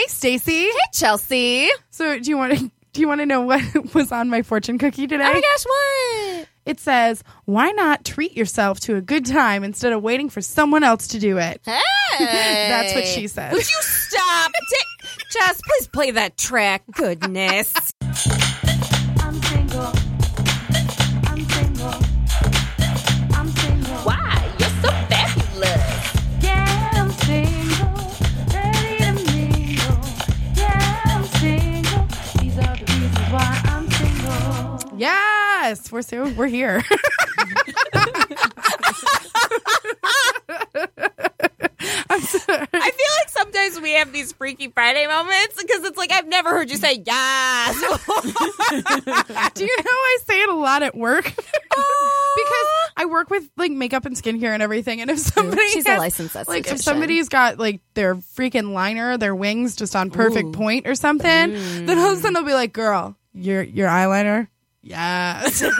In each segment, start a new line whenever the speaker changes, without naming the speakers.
Stacy.
Hey, Chelsea.
So do you want to know what was on my fortune cookie today?
Oh my gosh, what?
It says, why not treat yourself to a good time instead of waiting for someone else to do it?
Hey.
That's what she said.
Would you stop? Jess, please play that track. Goodness.
I'm single. I'm single. I'm single.
Why? You're so fabulous.
Yeah, I'm single. Ready to mingle. Yeah, I'm single. These are the reasons why I'm single.
Yes, we're here. I'm sorry.
I feel like sometimes we have these Freaky Friday moments because it's like I've never heard you say yes.
Do you know I say it a lot at work? Because I work with like makeup and skincare and everything, and if somebody
She's a licensed
like if
esthetician.
somebody's got like their freaking liner, their wings just on perfect point or something, then all of a sudden they'll be like, "Girl, your eyeliner." Yes. And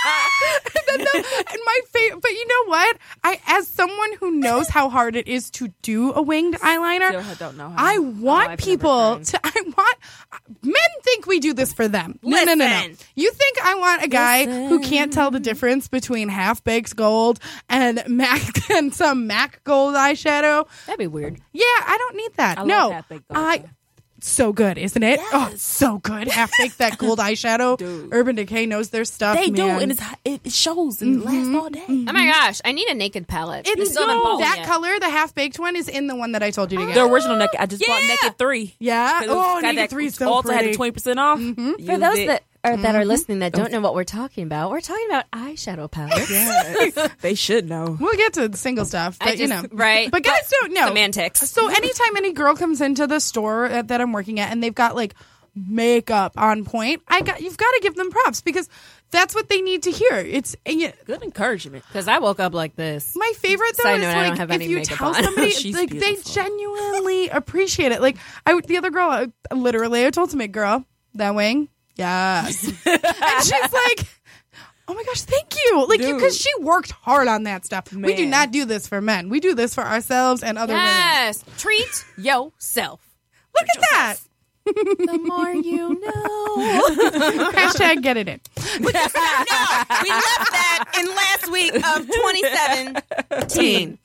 my favorite, but you know what? As someone who knows how hard it is to do a winged eyeliner,
Still don't know how.
I want
I've
people
never
to. Men think we do this for them. No.
Listen.
You think I want a guy who can't tell the difference between half baked gold and MAC and some MAC gold eyeshadow?
That'd be weird.
Yeah, I don't need that.
I love
no,
half-baked gold.
So good, isn't it? Yes. Oh, it's so good. Half baked that gold eyeshadow.
Dude.
Urban Decay knows their stuff.
They do,
man.
and it shows and lasts all day.
Oh my gosh, I need a naked palette.
It's
still haven't bought one
that
yet.
color, the half baked one, is in the one that I told you to get.
The original Naked. I just bought Naked 3.
Yeah.
'Cause
Oh,
it's got
Naked
that
3 is so
also
pretty.
had the 20% off.
For those that are listening that don't know what we're talking about eyeshadow palettes.
Yes. They should know.
We'll get to the single stuff, but you know.
right?
But guys don't know.
Semantics.
So anytime any girl comes into the store that I'm working at and they've got like makeup on point, you've got to give them props because that's what they need to hear. It's
Good encouragement.
Because I woke up like this.
my favorite though
Side
is
note, I don't
like
have
if
any
you
makeup
tell
on.
somebody
She's
like they
beautiful.
genuinely appreciate it. Like the other girl, I told to me, girl, that wing, yes, and she's like, oh my gosh, thank you. Like, because she worked hard on that stuff. We do
Man.
not do this for men. We do this for ourselves and other women.
Yes. Treat yourself.
Look at that.
The more you know.
Hashtag get it in.
We left that in last week of 2017.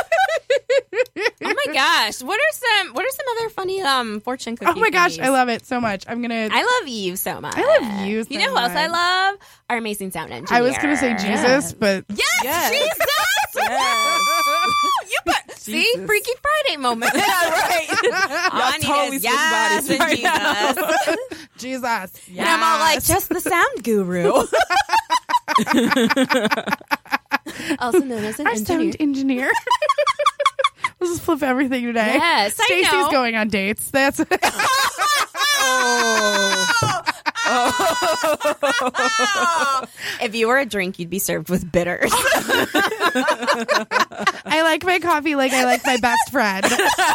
Oh my gosh. What are some other funny fortune cookies?
Oh my gosh, I love it so much.
I love you so much.
I love you so
You know who else I
much.
love? Our amazing sound engineer.
I was going to say Jesus, but
Yes, Jesus! You put, see?
Jesus.
Freaky Friday moment.
Right.
All I need
totally
is
switched
yes
bodies
and
right
Jesus.
Jesus.
And I'm all like, just the sound guru. Also known as an
Our
engineer.
sound engineer. We'll just flip everything today.
Yes, I
Stacy's
know.
going on dates. That's
If you were a drink, you'd be served with bitters.
I like my coffee like I like my best friend.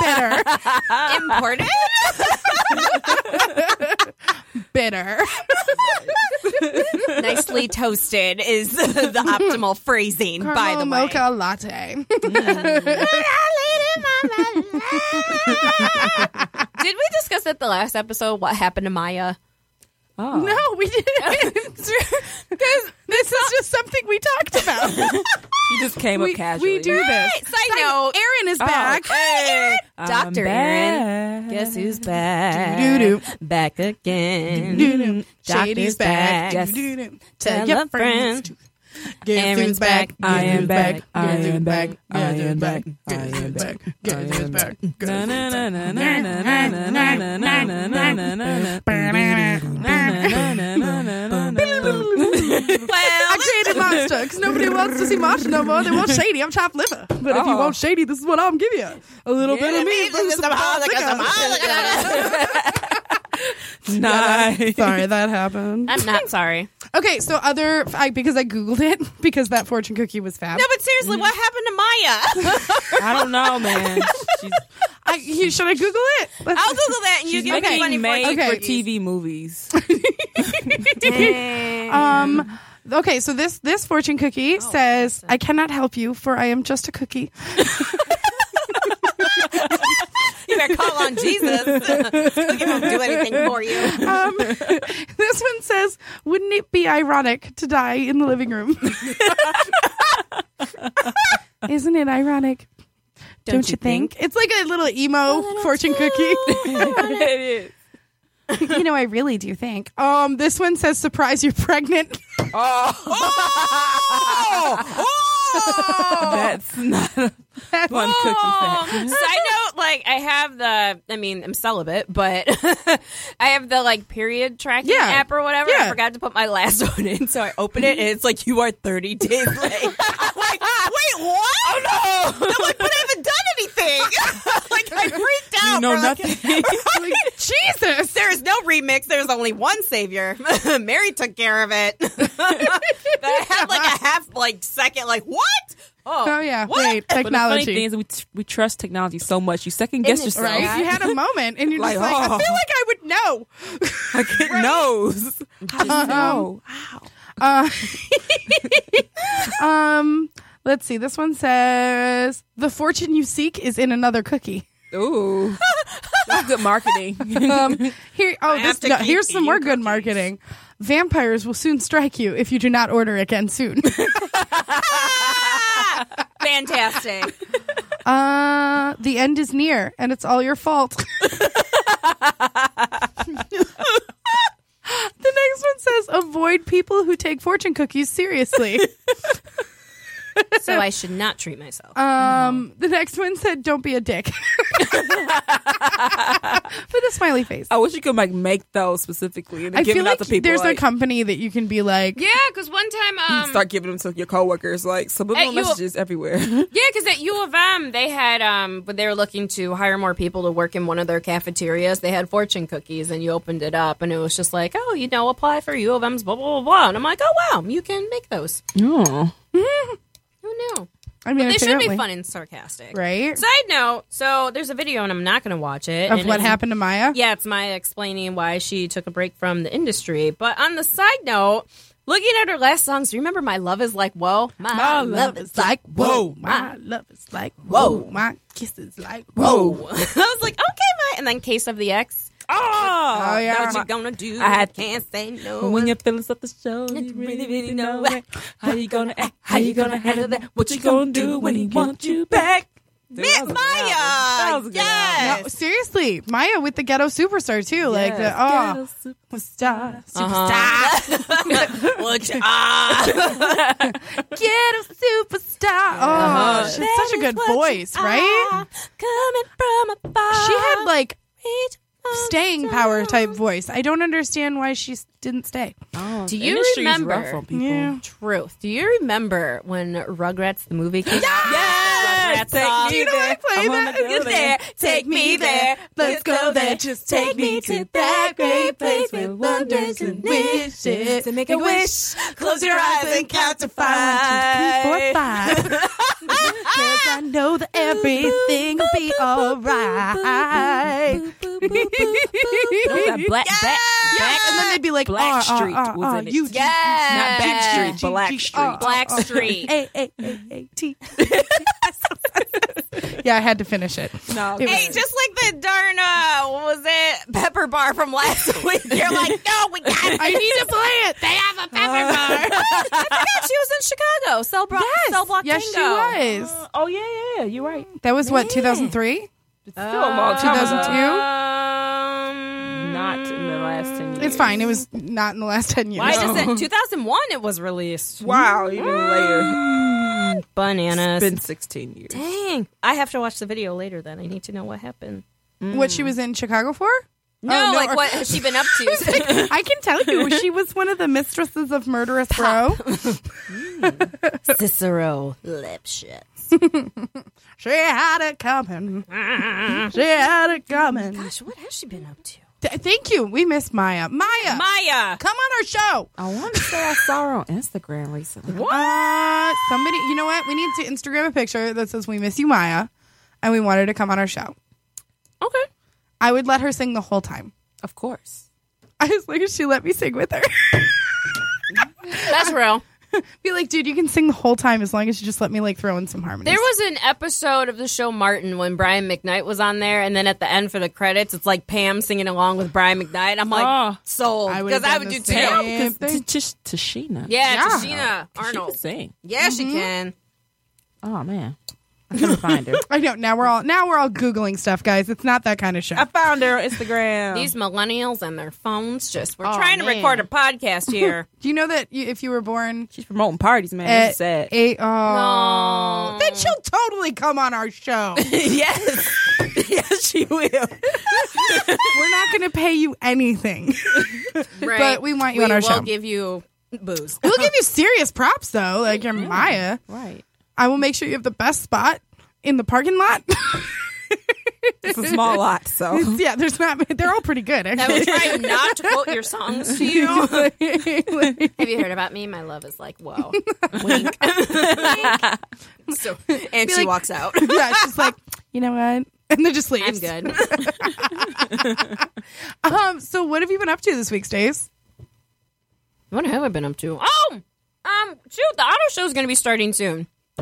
Bitter.
Important. Nicely toasted is the optimal phrasing, by
Caramel
the way.
mocha latte.
Did we discuss at the last episode what happened to Maya?
Oh.
No, we didn't. Because this is just something we talked about.
She just came up casually.
We do this.
Side note.
Aaron is back.
Hey,
I'm
Dr. Aaron.
back.
Guess who's back?
Doo-doo.
Back again.
Doo-doo.
Doctor's
Shady's back.
back.
Doo-doo.
Tell
your
a friend.
Aaron's back.
I am back. I
Aaron's
am back. I am back. I
Aaron's
am
back.
back.
Aaron's back.
Na na na na na na na na na na na na na na.
I created Monster because nobody wants to see Monster no more. They want Shady. I'm chopped liver. But if you want Shady, this is what I'm giving you. A little bit of me.
Nice.
Sorry, that happened.
I'm not sorry.
Okay, so because I Googled it because that fortune cookie was fab.
No, but seriously, what happened to Maya?
I don't know, man. She's
Should I Google it?
I'll Google that and you give me funny
made
fortune
for
cookies.
TV movies.
Okay, so this fortune cookie says, "I cannot help you, for I am just a cookie."
You
better call on Jesus. Look, he won't do anything for you.
This one says, wouldn't it be ironic to die in the living room? Isn't it ironic? Don't you think? It's like a little emo fortune cookie.
It is.
You know, I really do think. This one says, surprise, you're pregnant.
That's not a fun cookie fact.
Side note, like I'm celibate, but I have the like period tracking app or whatever.
Yeah.
I forgot to put my last one in, so I open it and it's like, you are 30 days late. I'm like, wait, what? Oh no! I'm like, but I haven't done anything. Like I freaked out.
You know
for, like,
nothing.
Like, Jesus.
There is no remix. There's only one savior. Mary took care of it. I had like a half second, like, what?
Oh, yeah.
What?
Wait,
But the funny
technology.
thing is we trust technology so much. You second guess
Isn't it
yourself.
Right? You had a moment and you're just
Like,
like, I
oh.
feel like I would know.
I get nose. How do you know?
Let's see. This one says, the fortune you seek is in another cookie.
Ooh. That's good marketing.
have to keep
Here's some
eating
more good
cookies.
marketing. Vampires will soon strike you if you do not order again soon.
Fantastic.
The end is near and it's all your fault. The next one says, avoid people who take fortune cookies seriously.
So I should not treat myself.
The next one said, don't be a dick. With a smiley face.
I wish you could make those specifically and
I
give
feel
them
like
out to people.
there's
like,
a company that you can be like,
Yeah, because one time,
start giving them to your coworkers, like subliminal
At you-
messages everywhere.
yeah, because at U of M they had when they were looking to hire more people to work in one of their cafeterias, they had fortune cookies, and you opened it up, and it was just like, oh, apply for U of M's blah blah blah blah, and I'm like, oh wow, you can make those.
Oh.
Who knew?
I mean,
They should
apparently.
be fun and sarcastic,
Right?
Side note: so there's a video, and I'm not going to watch it.
Of
and
what
it's-
happened to Maya?
Yeah, it's Maya explaining why she took a break from the industry. But on the side note, looking at her last songs, do you remember "My Love Is Like Whoa"?
My love is like, whoa. My love is like, whoa. My kiss is like, whoa.
I was like, okay, Maya. And then "Case of the X."
Oh, yeah.
What you gonna do?
I had-
Can't say no.
When your feelings up the show, you really know it. How you gonna act? How you gonna handle that? What you gonna do when he wants you back? Dude, that was a good album. That
Maya,
was a good
yes.
No, seriously, Maya with the ghetto superstar too, like the
album.
superstar,
What you,
ghetto superstar. Oh, she's such a good voice, right?
coming from afar.
She had like staying power type voice. I don't understand why she didn't stay.
Oh,
Do
the
you
industry's
remember-
rough on people.
Yeah.
Truth. Do you remember when Rugrats the movie came out?
Yes!
Rugrats song.
Do you know how to play
I wanna
that?
go
Get there, take me there.
Let's go there. Just take me to that great place with wonders and wishes.
To make a wish, close your eyes and count to
5, 1, 2, 3, 4, 5. 'Cause I know that everything will be alright.
That black, back,
And then they'd be like,
Blackstreet was in it.
you
Not Backstreet, Blackstreet.
Blackstreet.
A-A-A-A-T. Yeah, I had to finish it.
No,
It was-
Hey, just like the darn, what was it? Pepper bar from last week. You're like, no, we got it.
I need to play it. They have a pepper bar.
I forgot she was in Chicago. Cell Block
Yes, she
Tango.
was.
oh yeah, you're right.
That was what, 2003?
Still a long time
2002?
ago. Not in the last 10 years.
It's fine. It was not in the last 10 years.
Why does it? 2001 it was released.
Wow, even later.
Bananas.
It's been 16 years.
Dang. I have to watch the video later then. I need to know what happened.
What she was in Chicago for?
No,
no,
like
or-
what has she been up to?
I can tell you, she was one of the mistresses of Murderous Row.
Cicero Lipschitz.
She had it coming. She had it coming.
Gosh, what has she been up to?
Thank you. We miss Maya. Maya, come on our show.
I want to say I saw her on Instagram recently.
Somebody, you know what? We need to Instagram a picture that says "We miss you, Maya," and we want her to come on our show.
Okay.
I would let her sing the whole time.
Of course.
I was like, she let me sing with her.
That's real.
Be like, dude, you can sing the whole time as long as you just let me like throw in some harmonies.
There was an episode of the show Martin when Brian McKnight was on there, and then at the end for the credits, it's like Pam singing along with Brian McKnight. I'm like, sold. Because I would do too.
Tashina.
Yeah, Tashina
She
Arnold.
can sing.
Yeah, she can.
Oh man, I couldn't find her.
I know. Now we're all Googling stuff, guys. It's not that kind of show.
I found her on Instagram.
These millennials and their phones we're
Oh,
trying to
man.
record a podcast here.
Do you know that if you were born
She's promoting parties, man. That's sad.
No.
then she'll totally come on our show.
Yes, yes, she will.
We're not going to pay you anything.
Right.
But we want you on our show.
We'll give you booze.
We'll give you serious props, though. Like you're Maya.
Right.
I will make sure you have the best spot in the parking lot.
It's a small lot, so
Yeah, they're all pretty good,
I will
actually.
try not to quote your songs to you. Have you heard about me? My love is like, whoa. Wink. So, and
Be
she
like-
walks out.
Yeah, she's like, you know what? And then just leaves.
I'm good.
So what have you been up to this week, Stace?
What have I been up to? Oh! Shoot, the auto show is going to be starting soon.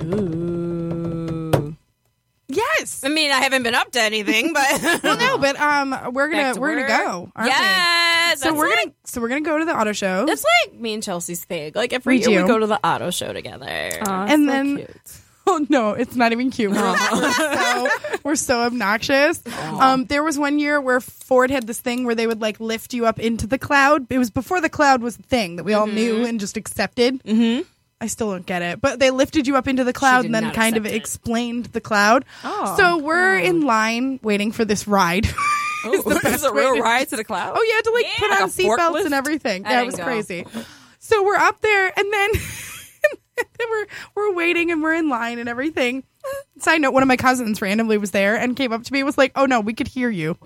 ooh.
Yes.
I mean, I haven't been up to anything, but
Well, no, but we're
Back
gonna
to
we're
work.
gonna go. Aren't
yes.
we? So
that's
we're gonna go to the auto show.
That's like me and Chelsea's thing. Like every
We
year
do.
we go to the auto show together.
And
So
then-
cute.
Oh no, it's not even cute. We're so obnoxious. There was one year where Ford had this thing where they would like lift you up into the cloud. It was before the cloud was a thing that we all knew and just accepted. Mm-hmm. I still don't get it, but they lifted you up into the cloud
did
and then
not
kind of
accept it.
explained the cloud.
Oh.
So we're in line waiting for this ride.
Oh,
the best
it's a
way
real
to-
ride to the cloud.
Oh, you had to like put
Like
on
a
seatbelts
forklift?
and everything.
I
Yeah, it
didn't
was
go.
crazy. So we're up there, and then we're waiting, and we're in line and everything. Side note: one of my cousins randomly was there and came up to me and was like, "Oh no, we could hear you."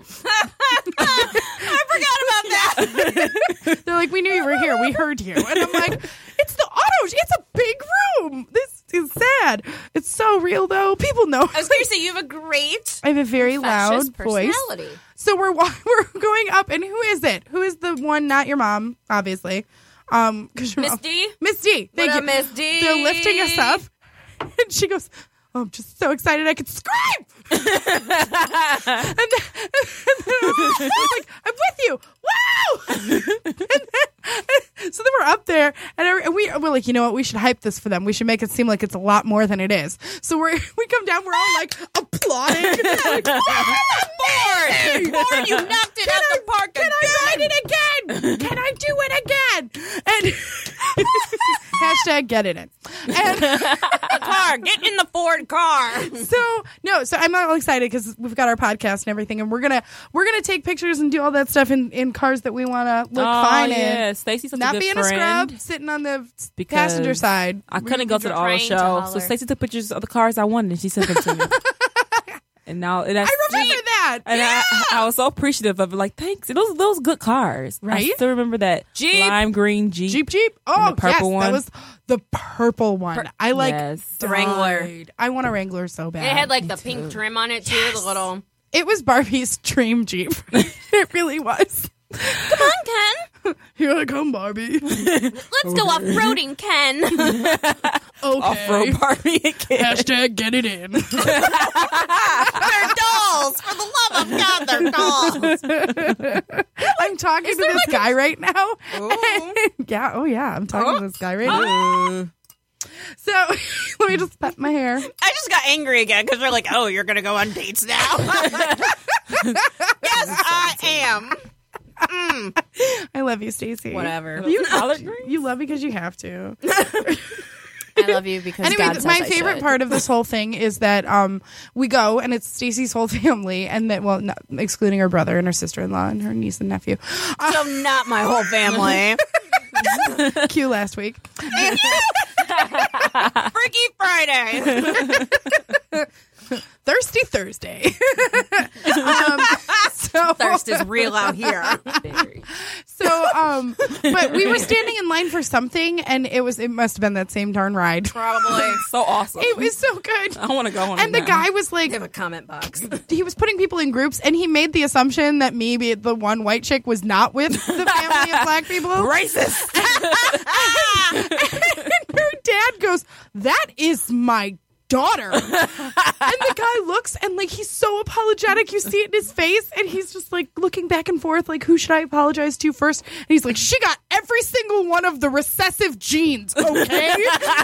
I forgot about that.
They're like, "We knew you were here. We heard you." And I'm like, "It's the auto. It's a big room. This is sad. It's so real, though. People know."
I was going to say, you have a great
I have a very
infectious
loud voice.
personality.
So we're going up, and who is it? Who is the one? Not your mom, obviously. 'Cause your
Miss
mom-
D?
Miss D. Thank
What
you.
up, Miss D?
They're lifting us up, and she goes, "Oh, I'm just so excited I could scream." and then I was like, "I'm with you. Wow!" So then we're up there, and we're like, you know what? We should hype this for them. We should make it seem like it's a lot more than it is. So we come down, we're all like applauding. Like,
Ford, you knocked it out the park
Can I ride it again? Can I do it again? And hashtag get it in. And
car. Get in the Ford car.
so I'm all excited because we've got our podcast and everything, and we're gonna take pictures and do all that stuff in cars that we want to look fine
yeah.
in.
Stacy's such
Not
a good
being
friend.
a scrub, sitting on the
Because
passenger side.
I couldn't go to the auto
trying to
show,
holler.
so Stacey took pictures of the cars I wanted, and she sent them to me. And now
I remember that.
And
Yeah.
I was so appreciative of it. Like, thanks. Those good cars.
Right?
I still remember that
Jeep.
lime green Jeep.
Jeep. Oh,
the purple
yes,
one.
that was the purple one. I like
Yes.
The Wrangler.
died. I want a Wrangler so bad.
And it had like the pink trim on it too. The little.
It was Barbie's dream Jeep. It really was.
Come on, Ken.
Here I come, Barbie.
Let's go off roading, Ken.
Okay.
Off-road Barbie again.
Hashtag get it in.
They're dolls. For the love of God, they're dolls.
I'm talking to this guy right now. Yeah, oh yeah, I'm talking to this guy right now. So let me just pet my hair.
I just got angry again because they're like, "Oh, you're gonna go on dates now." Yes, I am.
I love you, Stacey.
Whatever.
You,
Collard greens?
you love me because you have to.
I love you because
Anyway,
God says
my
I
favorite
should.
part of this whole thing is that we go and it's Stacey's whole family, and that not, excluding her brother and her sister-in-law and her niece and nephew.
So not my whole family.
Q last week.
Freaky Friday.
Thirsty Thursday. So
Thirst is real out here.
So, but we were standing in line for something, and it must have been that same darn ride.
Probably.
So awesome.
It was so good.
I want to go on
And
it
the
now.
guy was like,
They have a comment box.
he was putting people in groups, and he made the assumption that maybe the one white chick was not with the family of black people.
Racist.
dad goes, "That is my daughter." And the guy looks and like he's so apologetic. You see it in his face, and he's just like looking back and forth, like, who should I apologize to first? And he's like, she got every single one of the recessive genes, okay?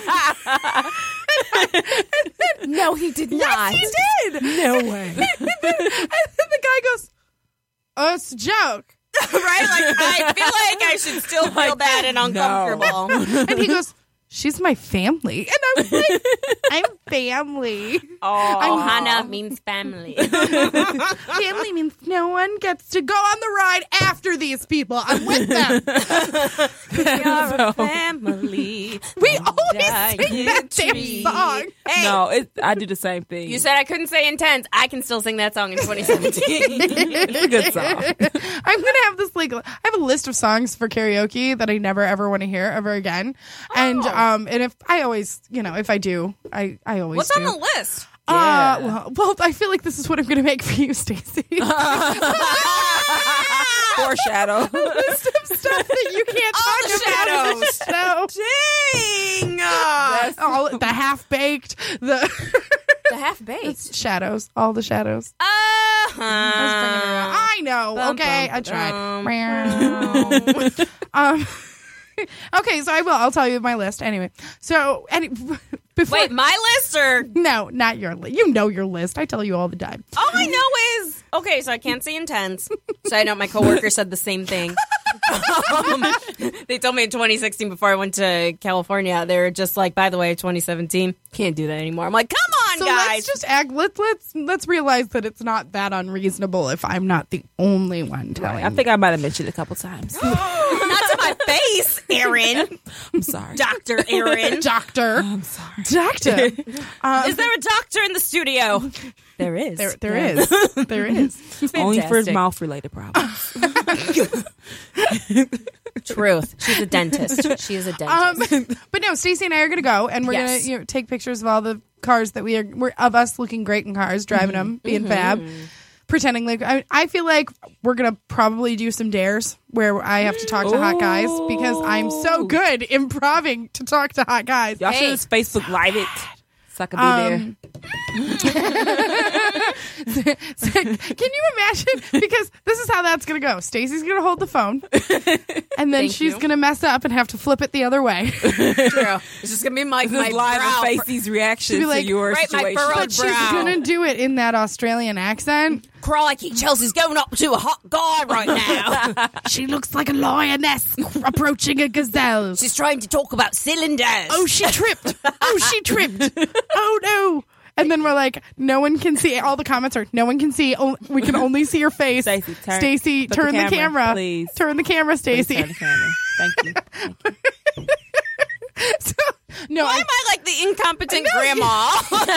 No, he did
Yes, he did.
No way.
And then the guy goes, "Oh, it's a joke."
Right? Like, I feel like I should still feel bad and uncomfortable.
And he goes, "She's my family." And I'm like, I'm family.
Oh, Hannah means family.
Family means no one gets to go on the ride after these people. I'm with them.
You're a family.
We always sing that damn song.
Hey,
No, I do the same thing.
you said I couldn't say intense. I can still sing that song in 2017.
It's a good song.
I'm gonna have this I have a list of songs for karaoke that I never ever want to hear ever again. And if I always, if I do, I always
What's
do.
on the list?
Well, I feel like this is what I'm gonna make for you, Stacey.
Foreshadow.
List of stuff that you can't talk about on the show.
Dang!
All the half baked, the
The half-baked.
shadows, all the shadows. I know. Okay, I tried. Okay, so I'll tell you my list anyway. So, before
Wait, my list or
no, not your list. You know your list. I tell you all the time.
all I know is okay. So I can't say intense. So I know my coworker said the same thing. They told me in 2016 before I went to California. They were just like, by the way, 2017 can't do that anymore. I'm like, come on,
So
guys.
let's just act. Let's realize that it's not that unreasonable if I'm not the only one telling.
I think I might have mentioned it a couple times.
Not to my face, Aaron.
I'm sorry.
Dr. Aaron.
Doctor.
I'm sorry.
Doctor.
Is there a doctor in the studio?
There is.
There is. There is.
Only for
Fantastic.
mouth-related problems.
Truth. She's a dentist. She is a dentist.
But no, Stacey and I are going to go, and we're
Yes.
going to take pictures of all the cars that we're of us looking great in cars, driving them, being fab, pretending like. I feel like we're going to probably do some dares where I have to talk to hot guys because I'm so good improving to talk to hot guys.
Y'all
Hey.
should have Facebook Live it. So I could be
So, can you imagine? Because this is how that's going to go. Stacey's going to hold the phone, and then
Thank
she's
you.
going to mess up and have to flip it the other way.
True. It's just gonna be my
there. Live
brow.
and Stacey's reaction
She'd be
to
like,
your
right, my
situation.
furrowed
But she's
brow.
going to do it in that Australian accent.
Crikey, Chelsea's going up to a hot guy right now.
She looks like a lioness approaching a gazelle.
She's trying to talk about cylinders.
Oh, she tripped. Oh, she tripped. Oh, no. And then we're like, no one can see. All the comments are, no one can see. We can only see your face.
Stacey,
turn the camera.
please.
Turn the camera,
Please
Stacey.
turn the camera. Thank you.
So, no,
Why am I like the incompetent grandma?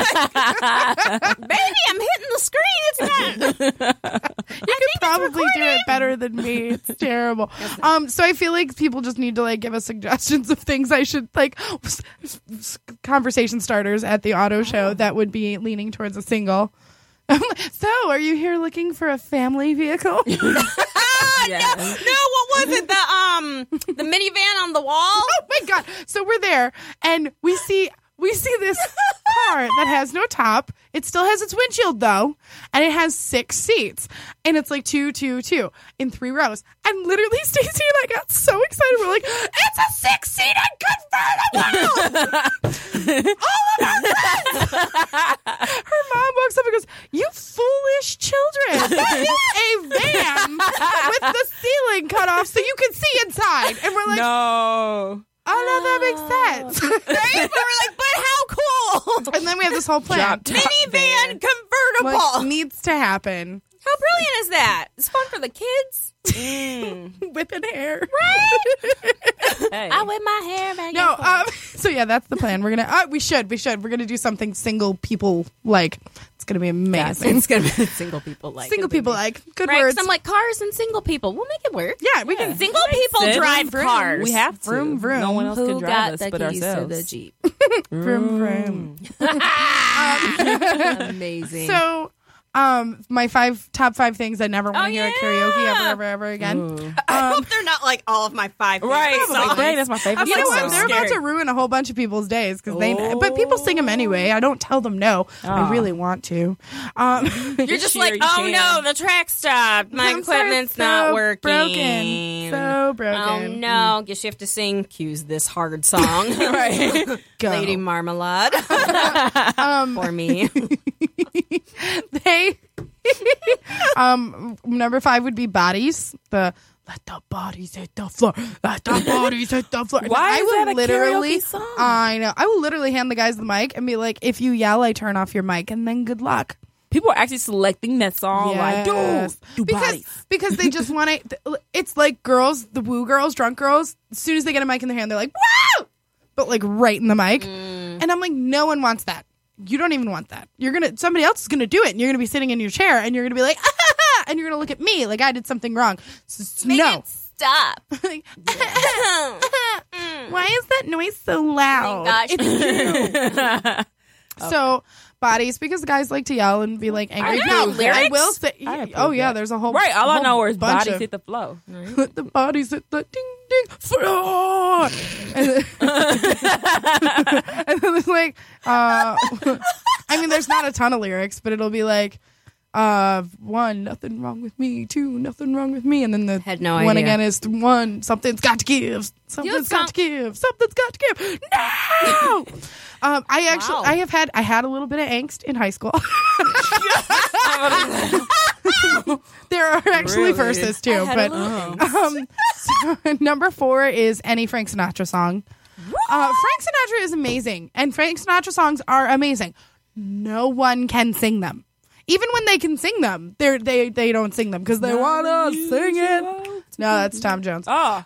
Baby, I'm hitting the screen. It's not.
you could probably do it better than me. It's terrible. So I feel like people just need to like give us suggestions of things I should like conversation starters at the auto show that would be leaning towards a single. So, are you here looking for a family vehicle?
Yes.
No, what was it? The minivan on the wall?
Oh my god! So we're there, and we see this car that has no top. It still has its windshield though, and it has 6 seats, and it's like 2, 2, 2 in 3 rows. And literally, Stacey and I got so excited. We're like, "It's a 6-seater convertible!" All of our friends. Her mom walks up and goes, "You foolish children! A van with the ceiling cut off so you can see inside." And we're like,
No.
"Oh no, that makes sense."
Right? But we're like, but how cool?
And then we have this whole plan.
Drop top
Minivan
van.
convertible.
What needs to happen?
How brilliant is that? It's fun for the kids.
Whipping hair.
Hey.
I whip my hair back.
No, so yeah, that's the plan. We're gonna we should. We're gonna do something single people like. It's gonna be amazing.
It's gonna be single people like
Single people like good
Right, 'cause
words.
I'm like cars and single people. We'll make it work.
Yeah, we can.
Single people
sense.
drive
Vroom,
cars.
We have to.
Vroom, vroom.
No one else can
Who
drive
got
us
the
but
keys
ourselves.
to the Jeep?
Vroom vroom.
Amazing.
So My top five things I never want to hear at karaoke ever again.
I hope they're not like all of my 5 favorite
Right.
songs.
Dang, that's my favorite.
You know
song.
what? They're about to ruin a whole bunch of people's days because but people sing them anyway. I don't tell them no. I really want to.
You're just
year
like,
you
oh
can.
no, the track stopped. My
I'm sorry,
equipment's
it's
not
so
working.
So broken.
Oh no, guess you have to sing Cues this hard song.
Right.
Go.
Lady Marmalade. For me.
They number 5 would be Bodies. The let the bodies hit the floor. Let the bodies hit the floor.
Why
I
is
will
that a
literally,
karaoke song?
I know. I will literally hand the guys the mic and be like, if you yell, I turn off your mic, and then good luck.
People are actually selecting that song. Like, do bodies.
Because they just want to. It's like girls, the woo girls, drunk girls. As soon as they get a mic in their hand, they're like, "Wow!" But like right in the mic, and I'm like, no one wants that. You don't even want that. Somebody else is gonna do it, and you're gonna be sitting in your chair, and you're gonna be like, ah, and you're gonna look at me like I did something wrong. No.
Stop.
Like, why is that noise so loud?
Gosh.
So Bodies, because guys like to yell and be like angry.
I know,
Now,
lyrics?
I will say,
I approve
oh yeah,
that.
there's a whole
Right. All I
whole
know is
bunch
bodies
of-
hit the flow.
Let the bodies hit the ding ding floor. And then, and then it's like, I mean, there's not a ton of lyrics, but it'll be like, 1, nothing wrong with me. 2, nothing wrong with me. And then the
Had no
one
idea.
again is 1, something's got to give. Something's got to give. Something's got to give. No. I had a little bit of angst in high school. There are actually
Really?
verses too, but so, number 4 is any Frank Sinatra song. Frank Sinatra is amazing, and Frank Sinatra songs are amazing. No one can sing them. Even when they can sing them, they don't sing them because they want to sing it. No, that's Tom Jones.
Oh,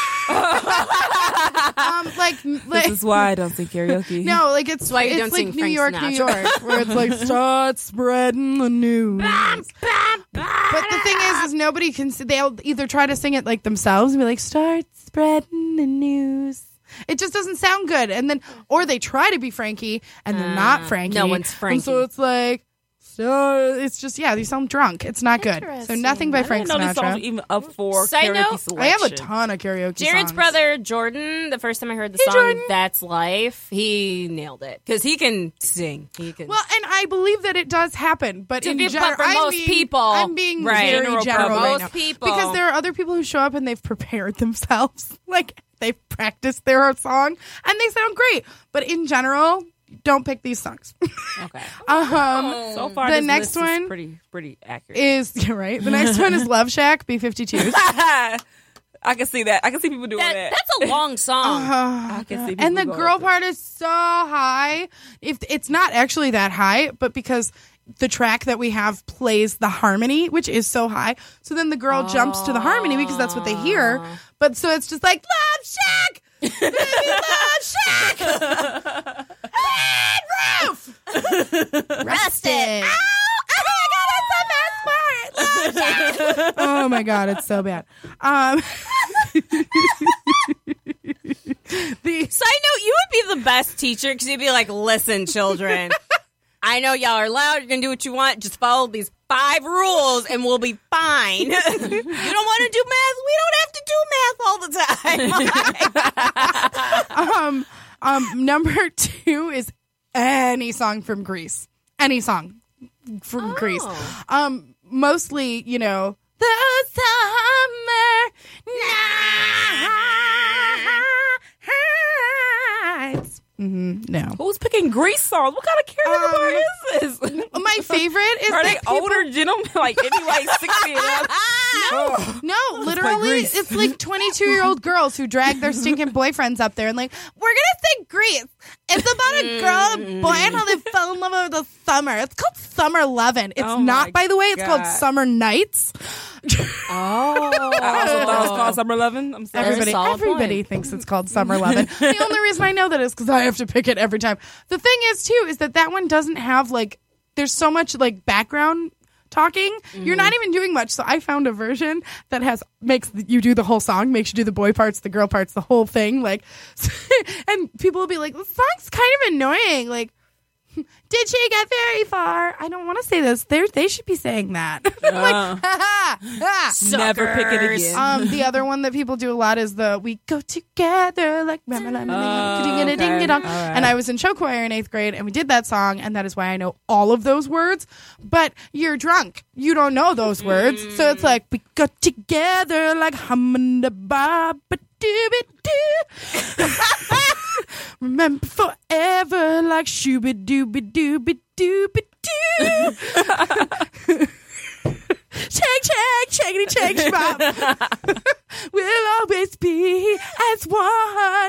Like
this is why I don't sing karaoke.
no, like it's
why you
it's
don't
like
sing
New
Frank
York, New
Sinatra.
York, where it's like start spreading the news. But the thing is nobody can. They'll either try to sing it like themselves and be like, "Start spreading the news." It just doesn't sound good, and then or they try to be Frankie and they're not Frankie.
no one's Frankie.
And so it's like, so it's just you sound drunk. It's not good. So nothing by
I
Frank
didn't know these songs were
Sinatra.
even up for
Side
karaoke
note,
selection.
I have a ton of karaoke.
Jared's
songs.
brother Jordan, the first time I heard the
Hey,
song
Jordan.
That's Life, he nailed it because he can sing. He can.
Well, and I believe that it does happen, but
To
in
be-
general,
but for most people,
I'm being
right.
very
General
general
for
right
most
now.
people.
Because there are other people who show up and they've prepared themselves, like they've practiced their song, and they sound great. But in general, don't pick these songs.
Okay.
So
far,
the
this
next
list
one
is pretty accurate.
is right. The next one is Love Shack B-52s.
I can see that. I can see people doing that.
that's a long song.
I can see people
And the
going
girl
with it.
part is so high. If it's not actually that high, but because the track that we have plays the harmony, which is so high, so then the girl jumps to the harmony because that's what they hear. But so it's just like Love Shack, baby, Love Shack, and roof, rusted. Oh my god, it's so bad. The
Side note, you would be the best teacher because you'd be like, listen, children, I know y'all are loud. You're going to do what you want. Just follow these 5 rules and we'll be fine. You don't want to do math? We don't have to do math all the time.
number 2 is any song from Grease. Any song from Grease. Mostly, the summer nights. No.
Who's picking Grease songs? What kind of karaoke bar is this?
My favorite is
Are they
that people-
older gentlemen, like maybe like 60 and up?
No, literally,
Grease.
it's like 22-year-old girls who drag their stinking boyfriends up there and like, we're gonna sing Grease. It's about a girl and a boy and how they fell in love over the summer. It's called Summer Lovin'. It's
Oh
not,
my
by the way. It's called
God.
Summer Nights.
I also thought it was called Summer Lovin'. I'm sorry.
Every- solid
Everybody
point.
thinks it's called Summer Lovin'. The only reason I know that is because I have to pick it every time. The thing is, too, is that one doesn't have like. There's so much like background talking. You're not even doing much. So I found a version that makes you do the whole song, makes you do the boy parts, the girl parts, the whole thing. Like, and people will be like, "The song's kind of annoying." Like, Did she get very far? I don't want to say this. They should be saying that. I'm like, ha ha ha.
Never pick it again.
The other one that people do a lot is the "We go together like ding-a-ding-a-ding-a-dong."
Okay. All right.
And I was in show choir in 8th grade, and we did that song, and that is why I know all of those words. But you're drunk, you don't know those words, so it's like we go together like hum-da-ba-ba-doo-ba-doo. Remember forever like shooby-dooby-dooby-dooby-doo. Shake, shabab. We'll always be as one.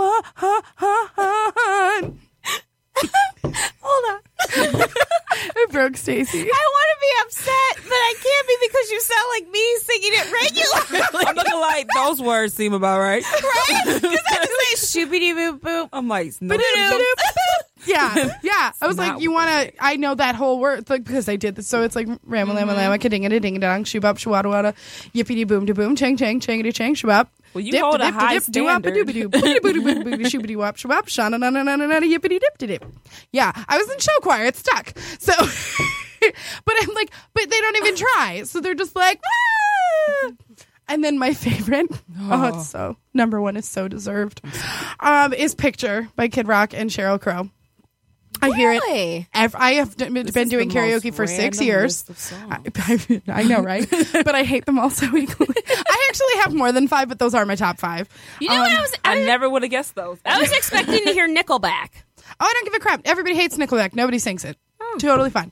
Hold on. It broke Stacey.
I want to be upset, but I can't be because you sound like me singing it regularly.
I'm looking like those words seem about right.
Right? Because I just say shoopity boop boop.
I'm like, no.
Yeah. I was like,
not
you want to? I know that whole word because I did this. So it's like ramalama kadinga ding dong shoobop shwada wada yippity boom to boom chang chang changity chang shwap.
Well, you hold a high standard.
Yeah, I was in show choir. It stuck. So, but I'm like, but they don't even try. So they're just like, ah! And then my favorite, it's so number one is so deserved, is "Picture" by Kid Rock and Sheryl Crow. I hear it. I have been doing karaoke for 6 years. I know, right? But I hate them all so equally. I actually have more than 5, but those are my top 5.
You know what
I never would have guessed those.
I was expecting to hear Nickelback.
Oh, I don't give a crap. Everybody hates Nickelback. Nobody sings it. Totally fine.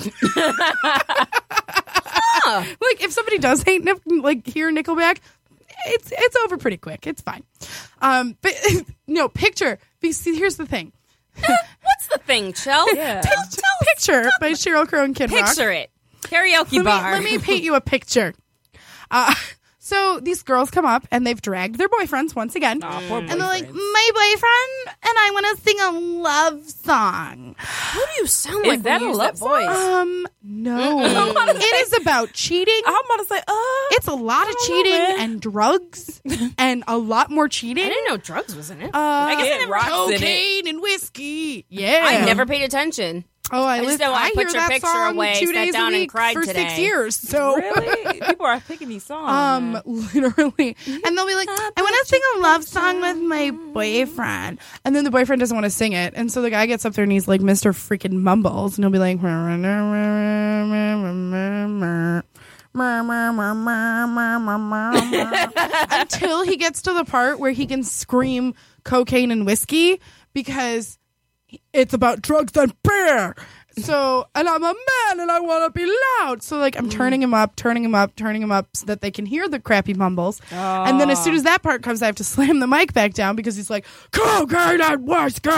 Like if somebody does hate hear Nickelback, it's over pretty quick. It's fine. But no, "Picture." Here's the thing.
What's the thing, Chell?
Yeah.
Picture by Sheryl Crow and Kid Rock.
Picture it. Karaoke bar.
Let me paint you a picture. So these girls come up and they've dragged their boyfriends once again.
Poor
And they're like,
boyfriends.
"My boyfriend and I want to sing a love song."
Who do you sound
Is
like
that
when you
a
use
love
that voice?
No. It is about cheating.
I'm about to say,
It's a lot of cheating and drugs and a lot more cheating.
I didn't know drugs was in it.
I
guess I never-
cocaine and whiskey. Yeah.
I never paid attention.
Oh, I
just
listen.
don't wanna
I
put
hear
your
that
picture
song
away,
2
sat
days
down
a
and
week
cried
for
today.
6 years. So
really? People are picking these songs.
literally, and they'll be like, "I want to sing a love song with my boyfriend," and then the boyfriend doesn't want to sing it, and so the guy gets up there and he's like Mr. freaking Mumbles, and he'll be like, until he gets to the part where he can scream cocaine and whiskey because it's about drugs and beer. So, and I'm a man and I want to be loud. So, like, I'm turning him up so that they can hear the crappy mumbles. And then as soon as that part comes, I have to slam the mic back down because he's like, cocaine and whiskey.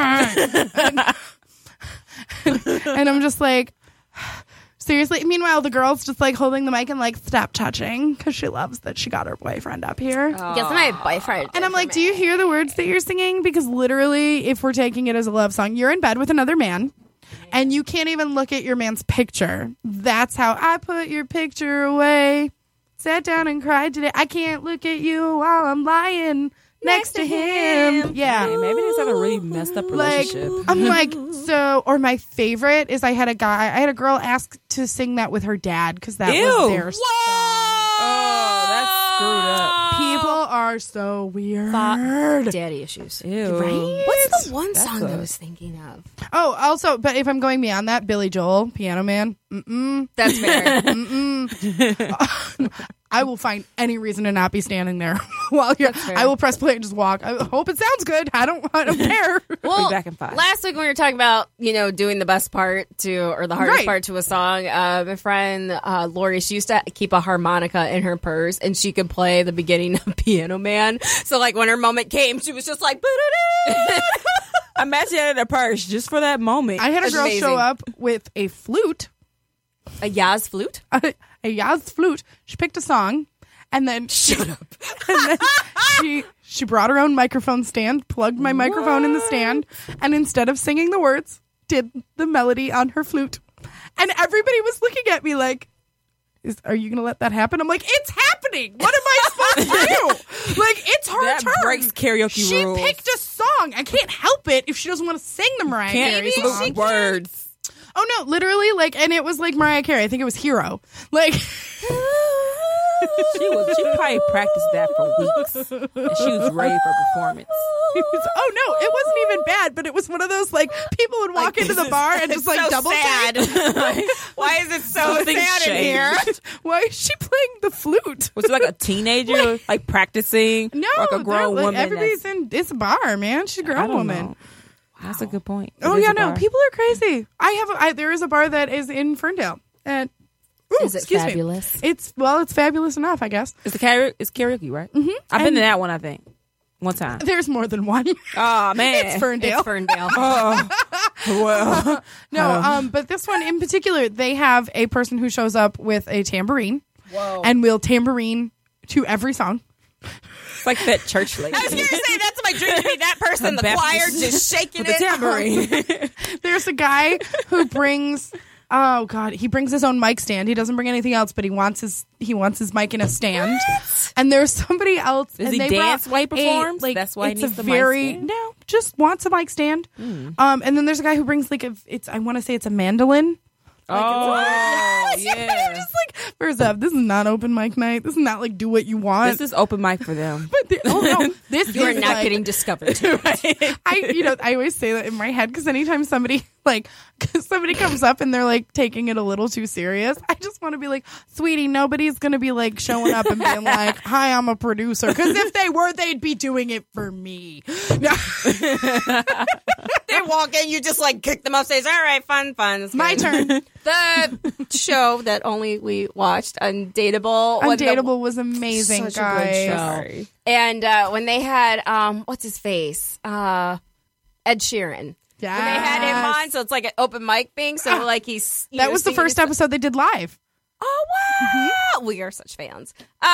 And I'm just like, seriously? Meanwhile, the girl's just like holding the mic and like, stop touching because she loves that she got her boyfriend up here.
Guess my boyfriend.
And I'm like, do you hear the words that you're singing? Because literally, if we're taking it as a love song, you're in bed with another man and you can't even look at your man's picture. That's how I put your picture away. Sat down and cried today. I can't look at you while I'm lying next to him. Yeah.
Hey, maybe they just have a really messed up
Like,
relationship.
I'm like, so, or my favorite is I had a girl ask to sing that with her dad because that was their song.
Oh, that's screwed up.
People are so weird.
Daddy issues.
Ew.
Right?
What's the one song I was thinking of?
Oh, also, but if I'm going beyond that, Billy Joel, Piano Man.
That's fair.
I will find any reason to not be standing there while you're. I will press play and just walk. I hope it sounds good. I don't care.
Well,
back in 5.
last week when we were talking about, doing the best part or the hardest
Right.
part to a song, my friend Lori, she used to keep a harmonica in her purse and she could play the beginning of Piano Man. So like when her moment came, she was just like,
Imagine it in a purse just for that moment.
I had a
That's
girl
amazing.
show up with a flute,
a Yaz flute.
a jazz flute. She picked a song, and then shut up. And then she brought her own microphone stand, plugged my microphone in the stand, and instead of singing the words, did the melody on her flute. And everybody was looking at me like, are you going to let that happen? I'm like, it's happening. What am I supposed to do? Like, it's her
That
turn.
breaks karaoke
She
rules.
picked a song. I can't help it if she doesn't want to sing the Mariah Carey
Can't
song.
look words.
Oh no, literally, like, and it was like Mariah Carey. I think it was Hero. Like,
She probably practiced that for weeks, and she was ready for performance.
oh no, it wasn't even bad, but it was one of those like people would walk into the bar and just like
so
double
sad.
take.
Why is it so
Something
sad in here?
changed.
Why is she playing the flute?
Was it like a teenager, like practicing?
No,
or like a
they're,
grown
like,
woman.
everybody's in. It's a bar, man. She's a
I
grown
don't
woman.
know. That's a good point.
Oh
It is
yeah,
a
no,
bar.
people are crazy. There is a bar that is in Ferndale. And
Is it
excuse me.
fabulous?
It's fabulous enough, I guess.
It's karaoke, right? Mm-hmm. I've been to that one. I think one time.
There's more than one.
Oh man,
It's Ferndale.
It's Ferndale.
well,
No, but this one in particular, they have a person who shows up with a tambourine and will tambourine to every song.
it's like that church lady.
I was going to say, that's my dream to be that person in the
Baptist.
choir just shaking
with the
it.
tambourine.
There's a guy who brings he brings his own mic stand. He doesn't bring anything else, but he wants his mic in a stand. And there's somebody else.
Does
and
he
they
dance
brought
while he performs?
Like,
That's why he
it's
needs
a
the mic
very
stand?
no, just wants a mic stand. And then there's a guy who brings like I want to say it's a mandolin.
Oh
I'm
yeah,
just like, first up, this is not open mic night. This is not like do what you want.
this is open mic for them.
But no, this
You are
is
not
like,
getting discovered.
I always say that in my head because anytime somebody comes up and they're like taking it a little too serious, I just want to be like, sweetie, nobody's gonna be like showing up and being like, hi, I'm a producer. Because if they were, they'd be doing it for me. No,
They walk in, you just like kick them off stage. All right, fun. It's
my
good.
turn.
The show that only we watched, Undateable.
Undateable was amazing,
Such a
guys.
good show. And when they had what's his face, Ed Sheeran.
Yes.
When they had him on, so it's like an open mic thing. So like he's
That was the first episode they did live.
Oh wow, we are such fans.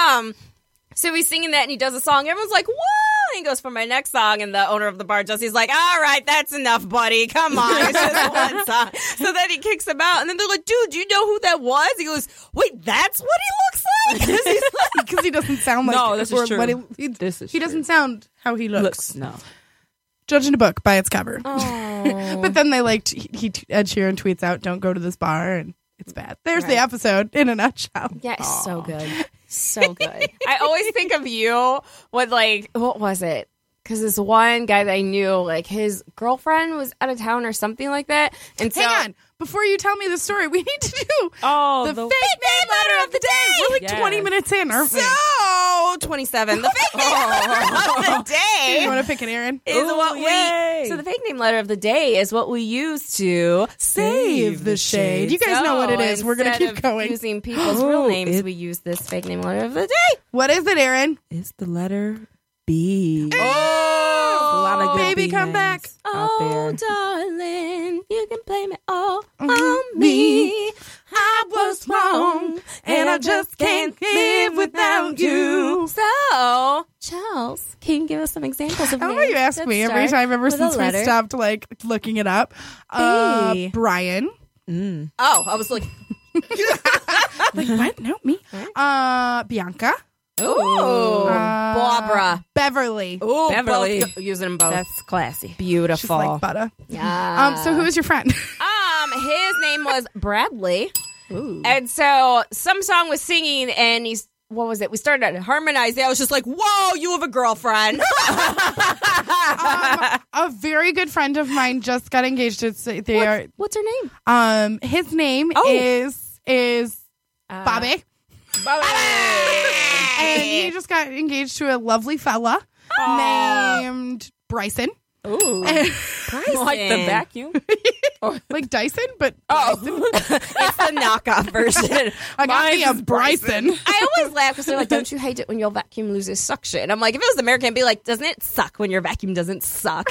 So he's singing that and he does a song. Everyone's like, "Whoa!" And he goes for my next song, and the owner of the bar he's like, "All right, that's enough, buddy. Come on, it's just one song." So then he kicks him out, and then they're like, "Dude, do you know who that was?" He goes, "Wait, that's what he looks like."
Because he doesn't sound like
No, this is
or
true.
what he
This is
he
true.
doesn't sound how he looks.
No,
Judging a book by its cover.
Oh.
But then they Ed Sheeran tweets out, "Don't go to this bar," and it's bad. There's the episode in a nutshell.
Yeah, it's so good. So good. I always think of you with like, what was it? Because this one guy that I knew, like his girlfriend was out of town or something like that. And so,
Hang on. Before you tell me the story, we need to do
oh,
the fake name letter of the day. We're like
Yes.
20 minutes in, aren't we?
So 27. The fake name of the
You
day
want to pick it, Aaron?
is what we.
so the fake name letter of the day is what we use to
Save the shade. You guys know what it is. We're going to
instead
keep
of
going.
using people's real names.
it-
We use this fake name letter of the day.
What is it, Aaron?
it's the letter B.
Oh,
a lot of good
baby,
B
come
names
back.
out
Oh,
there.
darling, you can blame it all
Mhm.
on me.
I was wrong, and I just can't live without you.
So, Charles, can you give us some examples of
How
names
about you ask
that
me every
start
time ever
with a
since we
letter?
stopped like looking it up?
B.
Brian.
Mm.
Oh, I was like,
Like what? No, me. Bianca.
ooh,
Uh,
Barbara.
Beverly.
Ooh,
Beverly.
both using them both.
That's classy.
beautiful.
She's like butter.
yeah.
So who is your friend?
His name was Bradley. And so some song was singing and he's, what was it? We started to harmonize. I was just like, whoa, you have a girlfriend.
A very good friend of mine just got engaged.
What's her name?
His name
Oh.
is Bobby. And he just got engaged to a lovely fella named Bryson.
Ooh.
Like the vacuum.
Like Dyson, but
It's the knockoff version.
I got me a
Mine's
Bryson.
I always laugh because they're like, don't you hate it when your vacuum loses suction? I'm like, if it was American, I'd be like, doesn't it suck when your vacuum doesn't suck?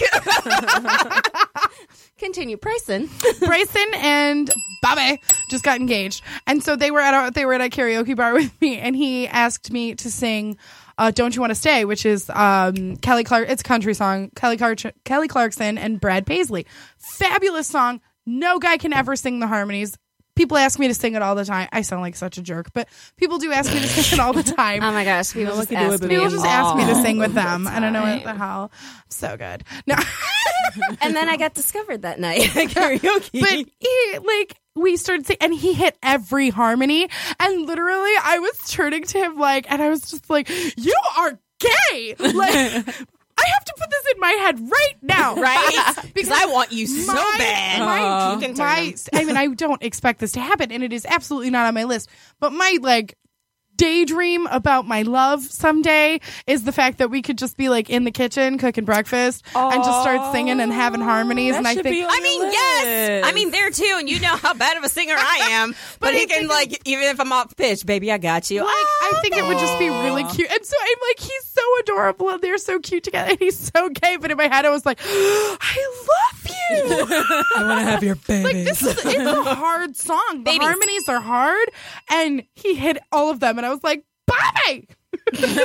Continue, Bryson.
Bryson and Bobby just got engaged, and so they were at a karaoke bar with me, and he asked me to sing "Don't You Want to Stay," which is Kelly Clark. It's a country song. Kelly Clarkson and Brad Paisley. Fabulous song. No guy can ever sing the harmonies people ask me to sing it all the time. I sound like such a jerk, but people do ask me to sing it all the time.
Oh my gosh, people just
can do it,
ask
but
me.
People just ask me to sing with
all
them.
the
I don't know what the
time.
hell. So good. No.
And then I got discovered that night at karaoke.
But we started singing, and he hit every harmony. And literally, I was turning to him and I was just like, "You are gay!" I have to put this in my head right now,
Right? Because I want you so bad.
I mean, I don't expect this to happen, and it is absolutely not on my list. But my daydream about my love someday is the fact that we could just be in the kitchen cooking breakfast and just start singing and having harmonies. And I think
Yes. I mean, there too. And you know how bad of a singer I am. But he can, even if I'm off pitch, baby, I got you.
I think it would just be really cute. And so I'm he's so adorable and they're so cute together and he's so gay. But in my head, I was like, I love you.
I want to have your baby.
It's a hard song. The
Babies.
harmonies are hard. And he hit all of them. And I was like, Bobby! And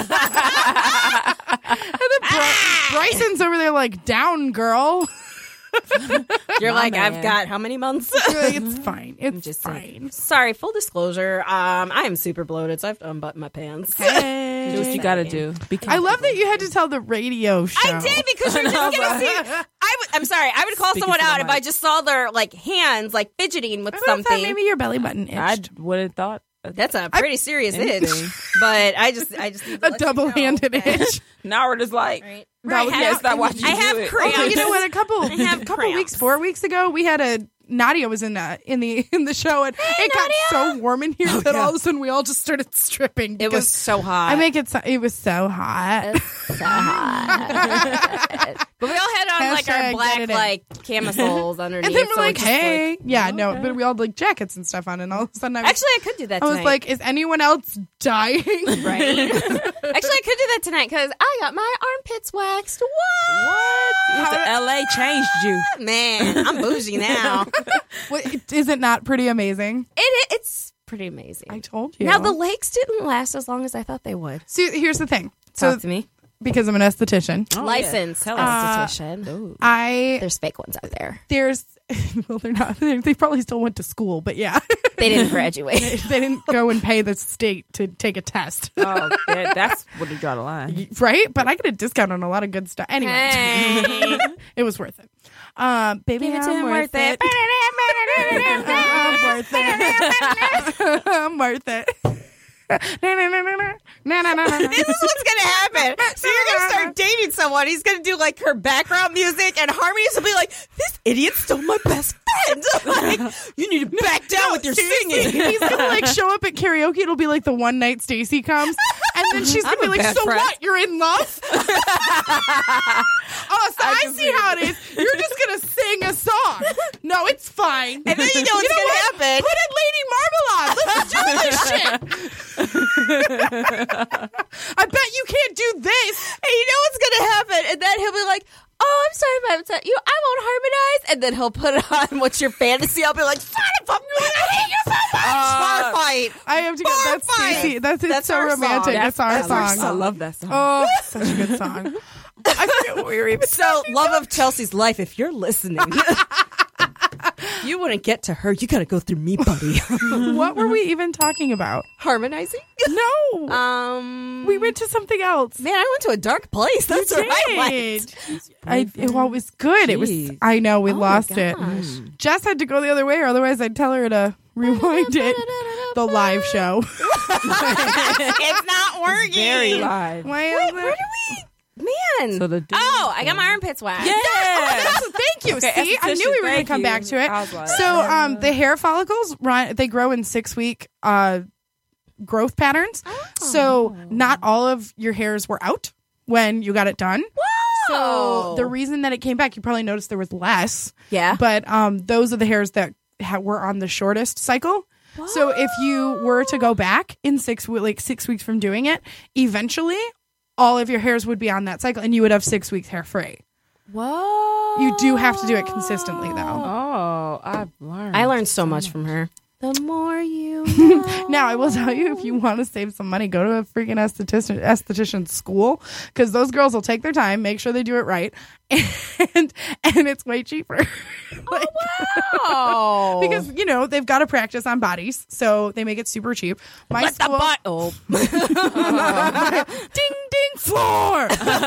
then Bryson's over there down, girl.
You're like,
man.
I've got how many months?
It's fine. It's
just
fine.
Sorry, full disclosure. I am super bloated, so I have to unbutton my pants.
Do what you got to do.
I love that you had to tell the radio show.
I did because you're just gonna see. I'm sorry. I would call
Speaking
someone
to the
out if
mic.
I just saw their hands fidgeting with
I thought
something.
maybe your belly button itched.
I would have thought.
That's a pretty serious itch.
Anything.
But I just need to
A
let you know
double-handed
that-
itch.
Now we're just like,
Right.
That was-
yes, not watching
I
you
have
do it.
cramps.
Oh, you know what? A couple
have cramps.
weeks, 4 weeks ago, we had Nadia was in the show, and it got so warm in here that all of a sudden we all just started stripping.
It was
because
so hot.
I make it. It was so hot.
So hot.
but we all had on our
Hashtag
black
get it in.
camisoles underneath.
And then we're
so
like,
it's just
hey, yeah, no, but we all had jackets and stuff on, and all of a sudden
Actually, I could do that
I
tonight.
was like, is anyone else dying?
right? Actually, I could do that tonight because I got my armpits waxed. What?
LA changed you.
Man, I'm bougie now.
What, is it not pretty amazing?
It's pretty amazing.
I told you.
Now, the lakes didn't last as long as I thought they would.
See, here's the thing. So,
Talk to me.
because I'm an esthetician,
Licensed
Tell us.
esthetician.
there's
There's fake ones out there.
well, they're not. They probably still went to school, but yeah,
They didn't graduate.
they didn't go and pay the state to take a test,
Oh, that's where you draw the line.
right? But I get a discount on a lot of good stuff. Anyway,
Hey.
it was worth it. Baby,
Give it to
I'm
him,
worth
worth
it. I'm worth it. I'm worth it.
This is what's gonna happen. So you're gonna start dating someone. He's gonna do her background music, and harmonies will be like, "This idiot stole my best friend." Like, you need to back down with your singing.
He's gonna show up at karaoke. It'll be the one night Stacy comes, and then she's gonna
I'm
be
a
like,
bad
"So
friend."
what? You're in love?" Oh, so I see how it is. You're just gonna sing a song. No, it's fine.
And then you know what's gonna happen.
Put in Lady Marmalade. Let's do this shit. I bet you can't do this.
And you know what's gonna happen. And then he'll be like, "Oh, I'm sorry if I upset you. I won't harmonize." And then he'll put it on "What's Your Fantasy?" I'll be like, "Son of a, I hate you so much." Bar fight.
I have to get
Bar
that's
fight.
Stacy. That's so
our
romantic.
song.
It's our
I
song.
love that song.
Oh, such a good song. I forget what we were even
So, love of Chelsea's life, if you're listening, you wouldn't get to her. You gotta go through me, buddy.
What were we even talking about?
Harmonizing?
No. We went to something else.
Man, I went to a dark place. That's what I liked.
It was good. It was.
Jeez.
I know we lost it. Jess had to go the other way, or otherwise I'd tell her to rewind it. The live show.
It's not working.
Very live.
Why is
Where
it?
do we? Man.
So the dude-
Oh, I got my armpits waxed.
Yeah.
Thank you.
Okay,
See, I knew we were going to
thank
come
you.
back to it.
I was like,
So, the hair follicles they grow in 6-week growth patterns. So, not all of your hairs were out when you got it done. So, the reason that it came back, you probably noticed there was less.
Yeah.
But those are the hairs that were on the shortest cycle. So, if you were to go back in 6 weeks from doing it, eventually all of your hairs would be on that cycle, and you would have 6 weeks hair free.
Whoa.
You do have to do it consistently, though.
Oh, I've learned.
I learned so much from her. The more you know.
Now, I will tell you, if you want to save some money, go to a freaking esthetician school, because those girls will take their time, make sure they do it right, and it's way cheaper. Like,
Oh.
because, they've got to practice on bodies, so they make it super cheap. My
Let the
school,
butt. Oh,
ding, ding, floor.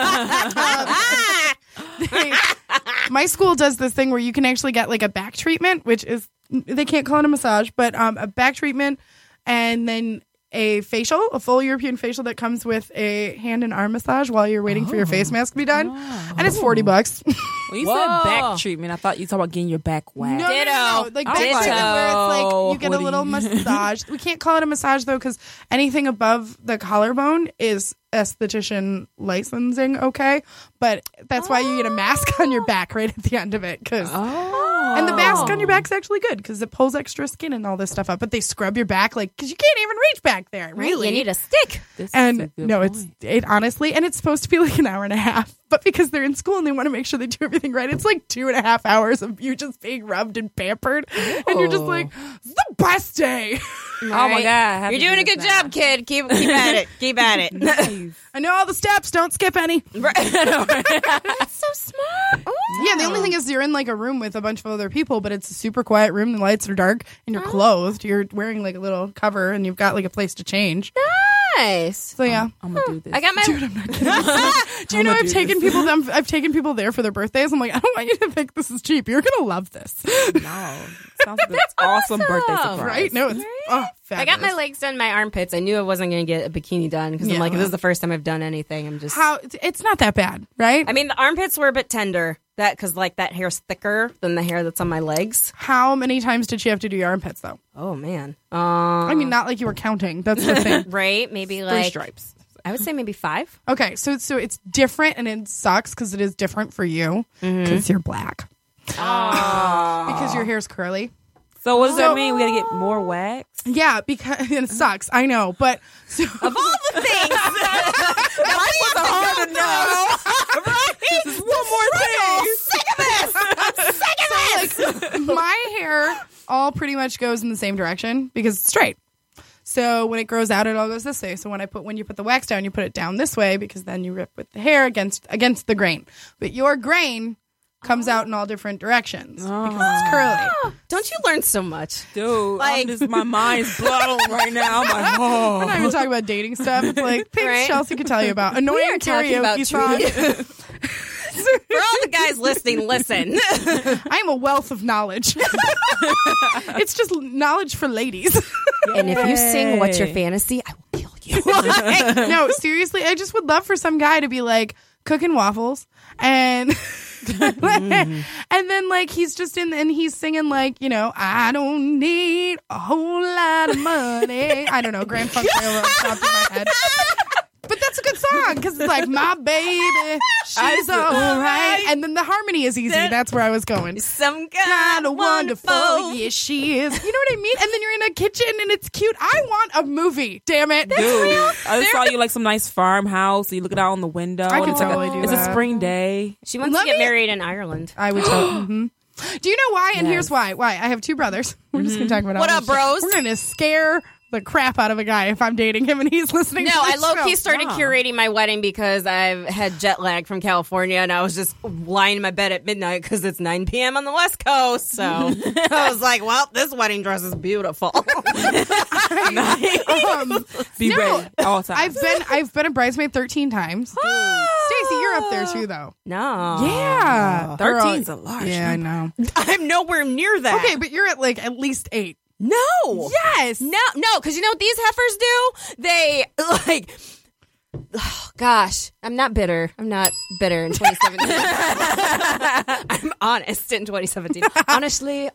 My school does this thing where you can actually get like a back treatment, which is, they can't call it a massage, but a back treatment, and then a full European facial that comes with a hand and arm massage while you're waiting for your face mask to be done. And it's $40.
When you said back treatment, I thought you talking about getting your back waxed.
No. Like back treatment where it's like you get a little massage. We can't call it a massage though, because anything above the collarbone is esthetician licensing, okay? But that's why you get a mask on your back right at the end of it, because and the mask on your back's actually good because it pulls extra skin and all this stuff up. But they scrub your back because you can't even reach back there. Really,
You need a stick.
and it honestly, and it's supposed to be like an hour and a half, but because they're in school and they want to make sure they do everything right, it's like 2.5 hours of you just being rubbed and pampered, and you're just like, it's the best day.
Oh my God.
you're doing a good job, kid. Keep at it. Keep at it.
I know all the steps. Don't skip any.
That's so smart.
Yeah, the only thing is you're in like a room with a bunch of other people, but it's a super quiet room. The lights are dark, and you're clothed. You're wearing like a little cover, and you've got like a place to change.
Nice.
So yeah.
I'm going to do this.
I got my.
Do you know I've taken people there for their birthdays. I'm like, I don't want you to think this is cheap. You're gonna love this,
No. Sounds like an awesome birthday surprise.
right? No, it's
I
fabulous.
got my legs done, my armpits. I knew I wasn't going to get a bikini done because I'm like, this is the first time I've done anything. I'm just.
It's not that bad, right?
I mean, the armpits were a bit tender. Because like that hair's thicker than the hair that's on my legs.
How many times did she have to do your armpits though?
Oh man.
I mean, not like you were counting. That's the thing.
Right? Maybe
3
like
stripes.
I would say maybe 5.
Okay, so it's different, and it sucks because it is different for you because you're black. Because your hair's curly.
So what does that mean? We got to get more wax?
Yeah, because it sucks. I know, but so,
Of all the things that was hard to know. Right? One more thing. Sick of this.
my hair all pretty much goes in the same direction because it's straight. So when it grows out, it all goes this way. So when you put the wax down, you put it down this way because then you rip with the hair against the grain. But your grain comes out in all different directions because it's curly.
Don't you learn so much?
Dude,
Like-
my mind's blown right now. I'm like, oh.
We're not even talking about dating stuff. It's like things
Right?
Chelsea could tell you about. Annoying
talking about
karaoke songs.
For all the guys listening, listen.
I am a wealth of knowledge. It's just knowledge for ladies.
And if you sing What's Your Fantasy, I will kill you.
No, seriously, I just would love for some guy to be like cooking waffles and and then like he's just and he's singing like, I don't need a whole lot of money. I don't know, Grand Funk Railroad popped in my head. But that's a good song because it's like, my baby, she's all right. And then the harmony is easy. That's where I was going.
Some
Kind of wonderful. Yes, she is. You know what I mean? And then you're in a kitchen and it's cute. I want a movie. Damn it.
Dude, I just saw you like some nice farmhouse. You look it out on the window.
I could
It's like
totally do
It's
that.
a spring day.
She wants
Let
to get
me-
married in Ireland.
I would tell. Do you know why? And here's why. Why? I have 2 brothers. We're just going to talk about
What
all
up,
this shit.
bros?
We're going to scare the crap out of a guy if I'm dating him and he's listening
No,
to
I
this
low-key
show.
started curating my wedding because I've had jet lag from California, and I was just lying in my bed at midnight because it's 9 p.m. on the West Coast. So I was like, well, this wedding dress is beautiful.
Be ready all the time.
I've been a bridesmaid 13 times. Stacey, you're up there too, though.
No.
Yeah,
13's a large
Yeah, I know.
I'm nowhere near that.
Okay, but you're at like at least 8.
No.
Yes.
No, because you know what these heifers do? They, like, oh, gosh, I'm not bitter. I'm not bitter in 2017. I'm honest in 2017. Honestly.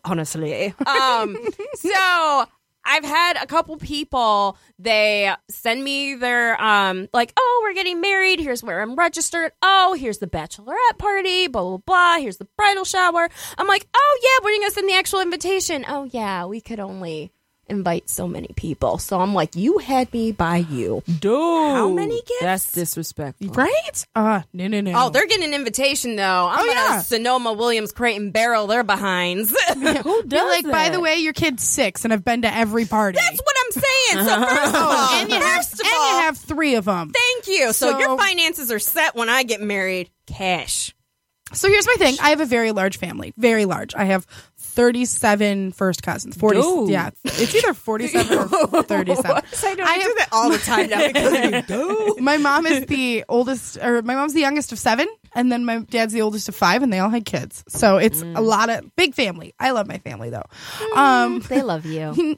So I've had a couple people, they send me their, like, oh, we're getting married. Here's where I'm registered. Oh, here's the bachelorette party, blah, blah, blah. Here's the bridal shower. I'm like, oh, yeah, we're going to send the actual invitation. Oh, yeah, we could only invite so many people. So I'm like, you had me by you.
Dude.
How many gifts?
That's disrespectful.
Right? No.
Oh, they're getting an invitation though. I'm gonna
yeah.
Sonoma
Williams, Crate and Barrel their behinds.
Who does
You're like, by
that?
the way, your kid's 6 and I've been to every party.
That's what I'm saying. So first of all,
and you have 3 of them.
thank you. So
So-
your finances are set when I get married. Cash.
So here's my thing. I have a very large family. Very large. I have 37 first cousins. 40.
Dude.
Yeah. It's either 47 or 37.
I do that all the time now because you do.
My mom is the oldest, or my mom's the youngest of 7, and then my dad's the oldest of 5, and they all had kids. So it's a lot of big family. I love my family though.
They love you.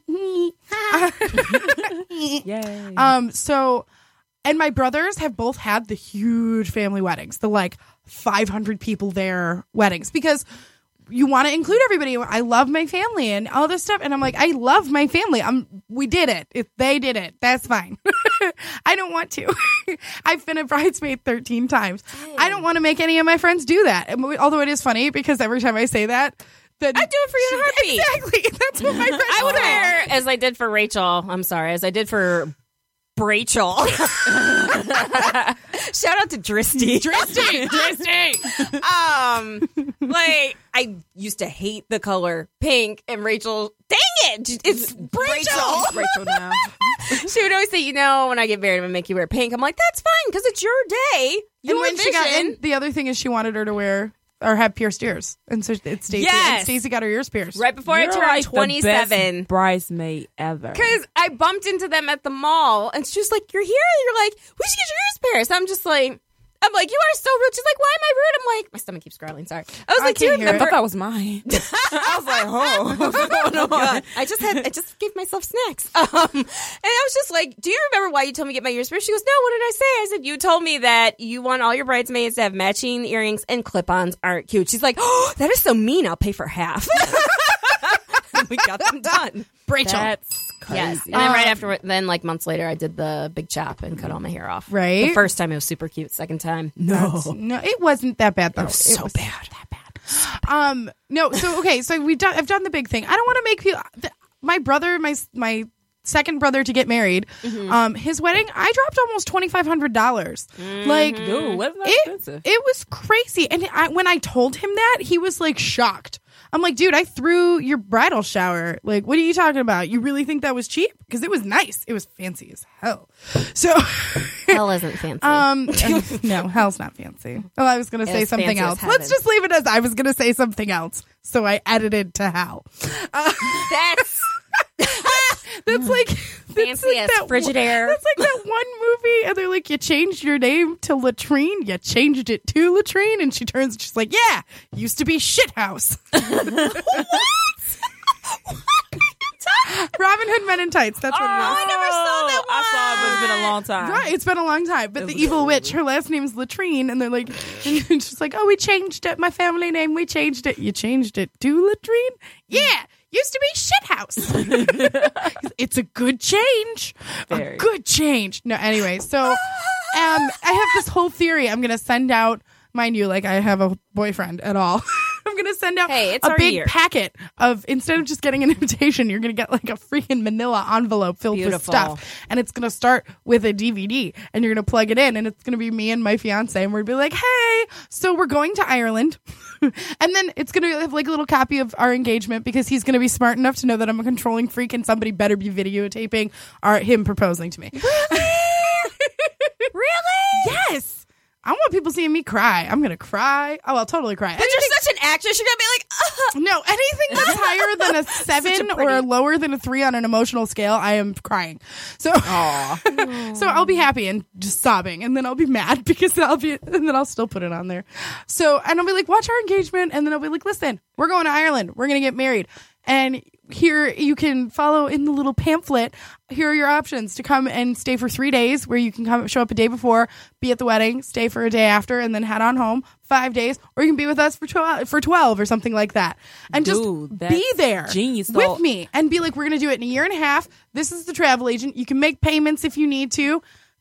Yay.
So, and my brothers have both had the huge family weddings, the like 500 people there weddings, because you want to include everybody. I love my family and all this stuff. And I'm like, I love my family. We did it. They did it. That's fine. I don't want to. I've been a bridesmaid 13 times. I don't want to make any of my friends do that. Although it is funny because every time I say that, then
I do it for you in a heartbeat.
Exactly. That's what my friends
I would
say.
wear, as I did for Rachel. I'm sorry, as I did for
Rachel. Shout out to Dristy. Like I used to hate the color pink, and Rachel, dang it, it's Rachel.
Rachel now.
She would always say, you know, when I get married, I'm gonna make you wear pink. I'm like, that's fine because it's your day.
And
Your
when she got
vision.
in, the other thing is she wanted her to wear or have pierced ears, and so it's Stacey.
Yes.
And Stacey got her ears pierced.
Right before I
You're
turned
like the
27.
best bridesmaid ever.
Because I bumped into them at the mall, and she's like, "You're here." And you're like, "We should get your ears pierced." I'm just like, "You are so rude." She's like, "Why am I rude?" I'm like, my stomach keeps growling. Sorry. I was
I
like, "Do you
can't hear it.
I
remember?"
thought that was mine.
I was like, "Oh, what's going on?" God. I just gave myself snacks. And I was just like, "Do you remember why you told me to get my ears pierced?" She goes, "No. What did I say?" I said, "You told me that you want all your bridesmaids to have matching earrings and clip-ons aren't cute." She's like, "Oh, that is so mean. I'll pay for half." And we got them done.
Rachel.
That's crazy.
Yes. And then right after, then like months later, I did the big chop and cut all my hair off.
Right.
The first time it was super cute. Second time,
No, it wasn't that bad though. It
so
was
bad.
That bad. No. So okay. So I've done the big thing. I don't want to make people. My brother, my second brother to get married. His wedding, I dropped almost $2,500. Like,
Dude, wasn't that expensive?
it was crazy. And when I told him that, he was like shocked. I'm like, dude, I threw your bridal shower. Like, what are you talking about? You really think that was cheap? Because it was nice. It was fancy as hell. So,
hell isn't fancy.
no, hell's not fancy. Oh, I was going to say
It's
something
fancy as
else.
heaven.
Let's just leave it as I was going to say something else. So I edited to hell.
That's
That's like
fancy
like
as
that
Frigidaire.
That's like that one movie, and they're like, "You changed your name to Latrine. You changed it to Latrine," and she turns, and she's like, "Yeah, used to be Shithouse." Robin Hood Men in Tights. That's what it is.
I never saw that one.
I saw it, but it's been a long time.
Right, it's been a long time. But the evil witch, her last name is Latrine, and they're like, and she's like, "Oh, we changed it. My family name, we changed it. You changed it to Latrine? Yeah, used to be Shithouse." It's a good change.
Very.
A good change. No, anyway, so I have this whole theory. I'm gonna send out, mind you, like I have a boyfriend at all. I'm gonna send out
Hey, it's
a
our
big
year.
packet of, instead of just getting an invitation, you're gonna get like a freaking manila envelope filled with
Beautiful.
stuff, and it's gonna start with a DVD, and you're gonna plug it in, and it's gonna be me and my fiance, and we're gonna be like, "Hey, so we're going to Ireland," and then it's gonna have like a little copy of our engagement, because he's gonna be smart enough to know that I'm a controlling freak, and somebody better be videotaping him proposing to me.
Really?
Yes. I want people seeing me cry. I'm gonna cry. Oh, I'll totally cry.
But you're such an actress. You're gonna be like,
No, anything that's higher than a 7 or lower than a 3 on an emotional scale, I am crying. So, so I'll be happy and just sobbing, and then I'll be mad because and then I'll still put it on there. So, and I'll be like, watch our engagement, and then I'll be like, listen, we're going to Ireland. We're gonna get married, and here you can follow in the little pamphlet. Here are your options to come and stay for 3 days, where you can come show up a day before, be at the wedding, stay for a day after, and then head on home. 5 days, or you can be with us for 12 or something like that, and
Dude,
just
that's
be there
genius,
with
though.
me and be like, we're gonna do it in a year and a half. This is the travel agent. You can make payments if you need to.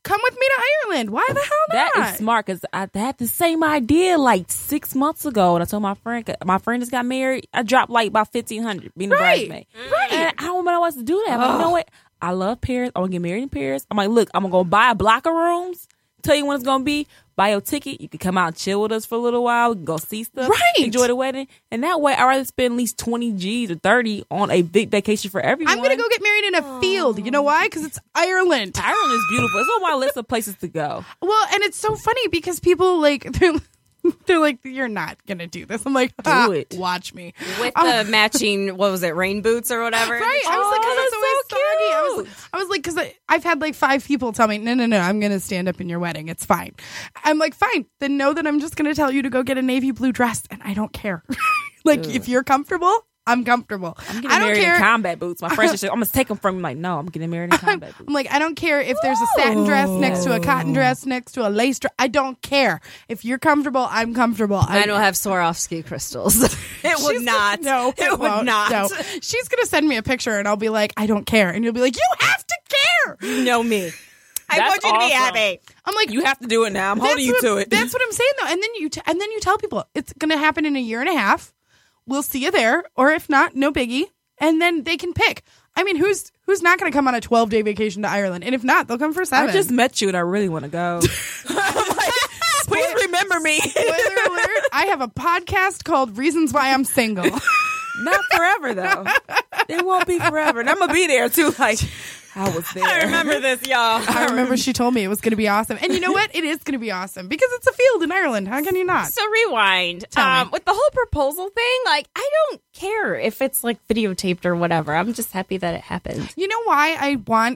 come with me to Ireland. Why the hell not?
That is smart because I had the same idea like 6 months ago, and I told my friend just got married. I dropped like about $1,500 being a bridesmaid.
Right.
And I don't know what else to do that. I'm like, you know what? I love Paris. I want to get married in Paris. I'm like, look, I'm gonna go buy a block of rooms. Tell you when it's gonna be. Buy your ticket. You can come out and chill with us for a little while. We can go see stuff.
Right.
Enjoy the wedding. And that way, I'd rather spend at least 20 G's or 30 on a big vacation for everyone.
I'm going to go get married in a field. You know why? Because it's Ireland.
Ireland is beautiful. It's on my list of places to go.
Well, and it's so funny because people like they're like, you're not gonna do this. I'm like,
Do it.
Watch me
With the matching, what was it, rain boots or whatever?
Right. I was like, because it's
that's
always
so
soggy. I was like, because I've had like 5 people tell me, no, I'm gonna stand up in your wedding. It's fine. I'm like, fine. Then know that I'm just gonna tell you to go get a navy blue dress, and I don't care. Like, if you're comfortable, I'm comfortable.
I'm getting
I don't
married
care.
in combat boots. My friends just, I'm gonna take them from me. Like, no, I'm getting married in combat boots.
I'm like, I don't care if there's a satin dress next to a cotton dress next to a lace dress. I don't care. If you're comfortable, I'm comfortable.
Mine will have Swarovski crystals. It would not.
No,
it would
won't.
not.
No. She's gonna send me a picture, and I'll be like, I don't care, and you'll be like, you have to care.
You know me. I
That's
want you to be
awesome.
happy.
I'm like,
You have to do it now. I'm holding you to it.
That's what I'm saying, though. And then you tell people it's gonna happen in a year and a half. We'll see you there, or if not, no biggie. And then they can pick. I mean, who's not going to come on a 12-day vacation to Ireland? And if not, they'll come for 7.
I just met you and I really want to go. I'm like, please remember me.
Spoiler alert, I have a podcast called Reasons Why I'm Single.
Not forever, though. It won't be forever. And I'm going to be there, too. Like, I was there.
I remember this, y'all.
I remember she told me it was going to be awesome. And you know what? It is going to be awesome because it's a field in Ireland. How can you not?
So rewind.
Tell me.
With the whole proposal thing, like, I don't care if it's like videotaped or whatever. I'm just happy that it happened.
You know why I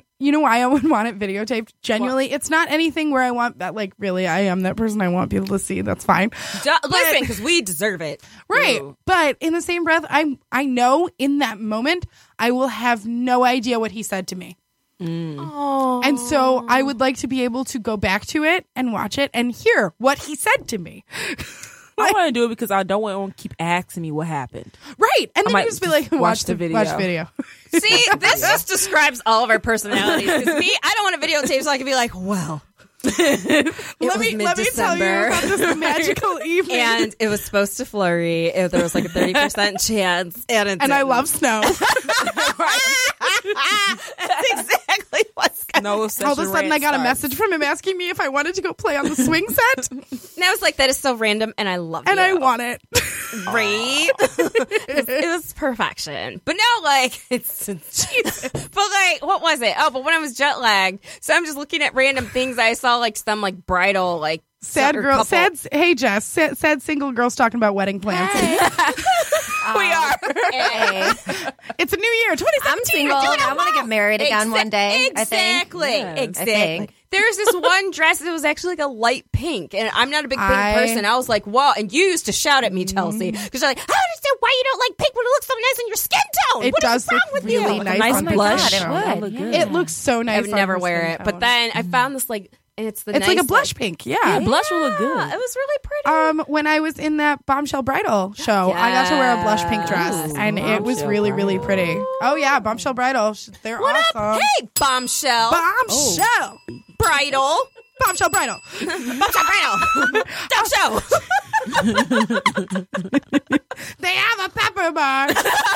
would want it videotaped? Genuinely, it's not anything where I want that, like, really, I am that person I want people to see. That's fine.
Listen, because we deserve it.
Right.
Ooh.
But in the same breath, I know in that moment, I will have no idea what he said to me.
Oh.
And so I would like to be able to go back to it and watch it and hear what he said to me.
I want to do it because I don't want to keep asking me what happened.
Right. And then
might
you just be like, watch the video. Watch the video.
See, this just describes all of our personalities. Because me, I don't want to videotape so I can be like, well,
let me tell you about this magical evening.
and it was supposed to flurry. There was like a 30% chance. And
I love snow.
That's exactly what's going on.
No
All of a sudden, I got a message from him asking me if I wanted to go play on the swing set.
And I was like, that is so random, and I love
And
you.
I want it.
Right? it was perfection. But no, like, it's Jesus. But like, what was it? Oh, but when I was jet lagged, so I'm just looking at random things. I saw like some like bridal, like
Sad
or
girl.
couple.
Hey, Jess. Sad single girls talking about wedding plans.
We are.
Hey,
It's a new year, 2017.
I'm single. I want to get married again one day.
Exactly.
Yes.
Exactly.
I think.
There's this one dress that was actually like a light pink, and I'm not a big pink person. I was like, "Wow!" And you used to shout at me, Chelsea, because you're like, "I don't understand why you don't like pink when it looks so nice on your skin tone.
It
What is
does
wrong
look
with you?"
really nice.
nice
on
blush.
her skin
God, it
tone.
would.
Look good.
It looks so nice.
I would
on
never
her
wear
skin
it, but
tone.
then I found this like, and it's the
it's like a
nice,
blush pink. Yeah.
Blush will look
Yeah,
good.
it was really pretty.
When I was in that Bombshell Bridal show, I got to wear a blush pink dress,
Ooh,
and it was
Bombshell
really, really pretty. Oh yeah, Bombshell Bridal. They're
What
awesome.
up? Hey, bombshell,
Bombshell.
bridal,
Bombshell Bridal.
bombshell, bridal, don't show.
They have a pepper bar.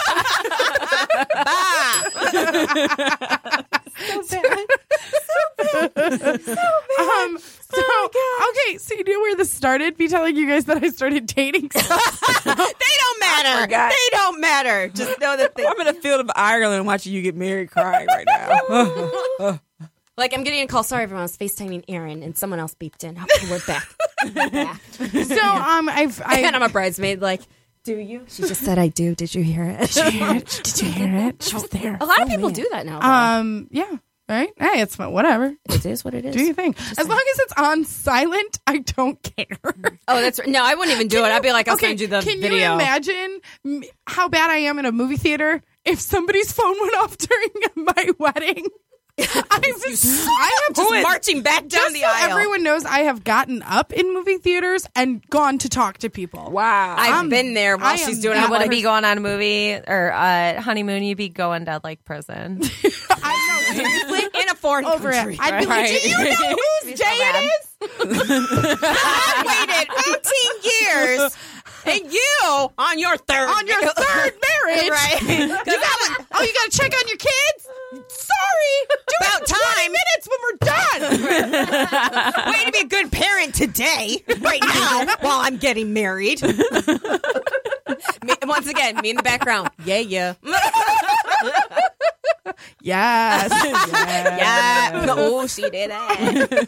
Okay, so you knew where this started? Me telling you guys that I started dating.
They don't matter.
forgot.
They don't matter. Just know that they.
I'm in the field of Ireland watching you get married crying right now.
Like, I'm getting a call. Sorry, everyone. I was FaceTiming Aaron, and someone else beeped in. Okay, we're back. We're back.
So
And I'm a bridesmaid. Like, do you? She just said, I do. Did you hear it?
Did you hear it? She was there.
A lot of people do that now. though.
Yeah. Right? Hey, it's whatever.
It is what it is.
Do you think? As long as it's on silent, I don't care.
Oh, that's no. I wouldn't even do it. I'd be like, I'll send you the
can
video.
you imagine how bad I am in a movie theater if somebody's phone went off during my wedding? I am
just marching back down
just
the
so
aisle.
everyone knows I have gotten up in movie theaters and gone to talk to people.
Wow.
I've been there while
I
she's
am
doing
not
it.
You wouldn't be going on a movie or honeymoon. You'd be going to like prison.
I know.
In a foreign
over
country.
it. I'd be like,
Right.
do you know whose day it is?
I waited 18 years, and you on your third
Marriage.
right?
You gotta check on your kids? Sorry. Do
About
it
time.
20 minutes when we're done.
Way to be a good parent today, right now, while I'm getting married. Once again, me in the background. Yeah.
Yes.
Yeah. Oh, she did it.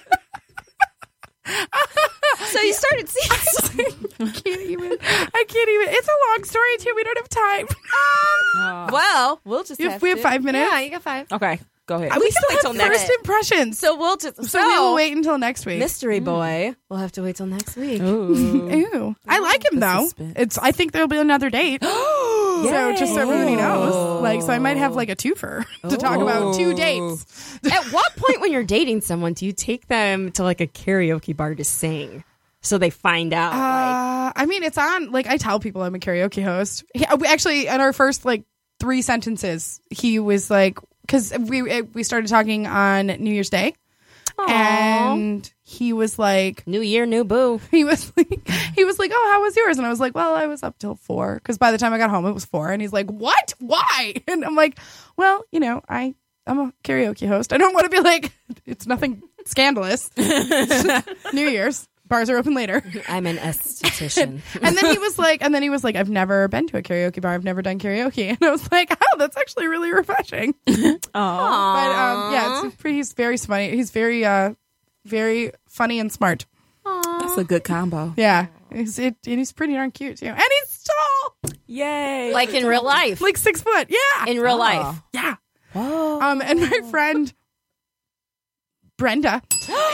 So you started seeing.
I can't even. It's a long story too. We don't have time.
Well, we'll just
We have 5 minutes.
Yeah, you got 5.
Okay, go ahead.
We
can
still
wait
have
till next-
first impressions.
So we'll just.
So we will wait until next week.
Mystery boy. We'll have to wait till next week.
Ooh.
Ew. I like him
The
though.
suspense.
I think there'll be another date. So just so everybody knows. Like, so I might have like a twofer to talk about 2 dates.
At what point when you're dating someone do you take them to like a karaoke bar to sing? So they find out.
I mean, it's on. Like, I tell people I'm a karaoke host. We actually, in our first like 3 sentences, he was like, because we started talking on New Year's Day, and he was like,
New year, new boo.
he was like, oh, how was yours? And I was like, well, I was up till 4, because by the time I got home, it was 4. And he's like, what? Why? And I'm like, well, you know, I'm a karaoke host. I don't want to be like, it's nothing scandalous. New Year's. Bars are open later.
I'm an esthetician.
And then he was like, I've never been to a karaoke bar. I've never done karaoke. And I was like, oh, that's actually really refreshing. But yeah, he's very funny. He's very, very funny and smart.
That's a good combo.
Yeah. And he's pretty darn cute too. And he's tall.
Yay.
Like in real life.
Like 6 foot. Yeah.
In real life.
Yeah. And my friend Brenda.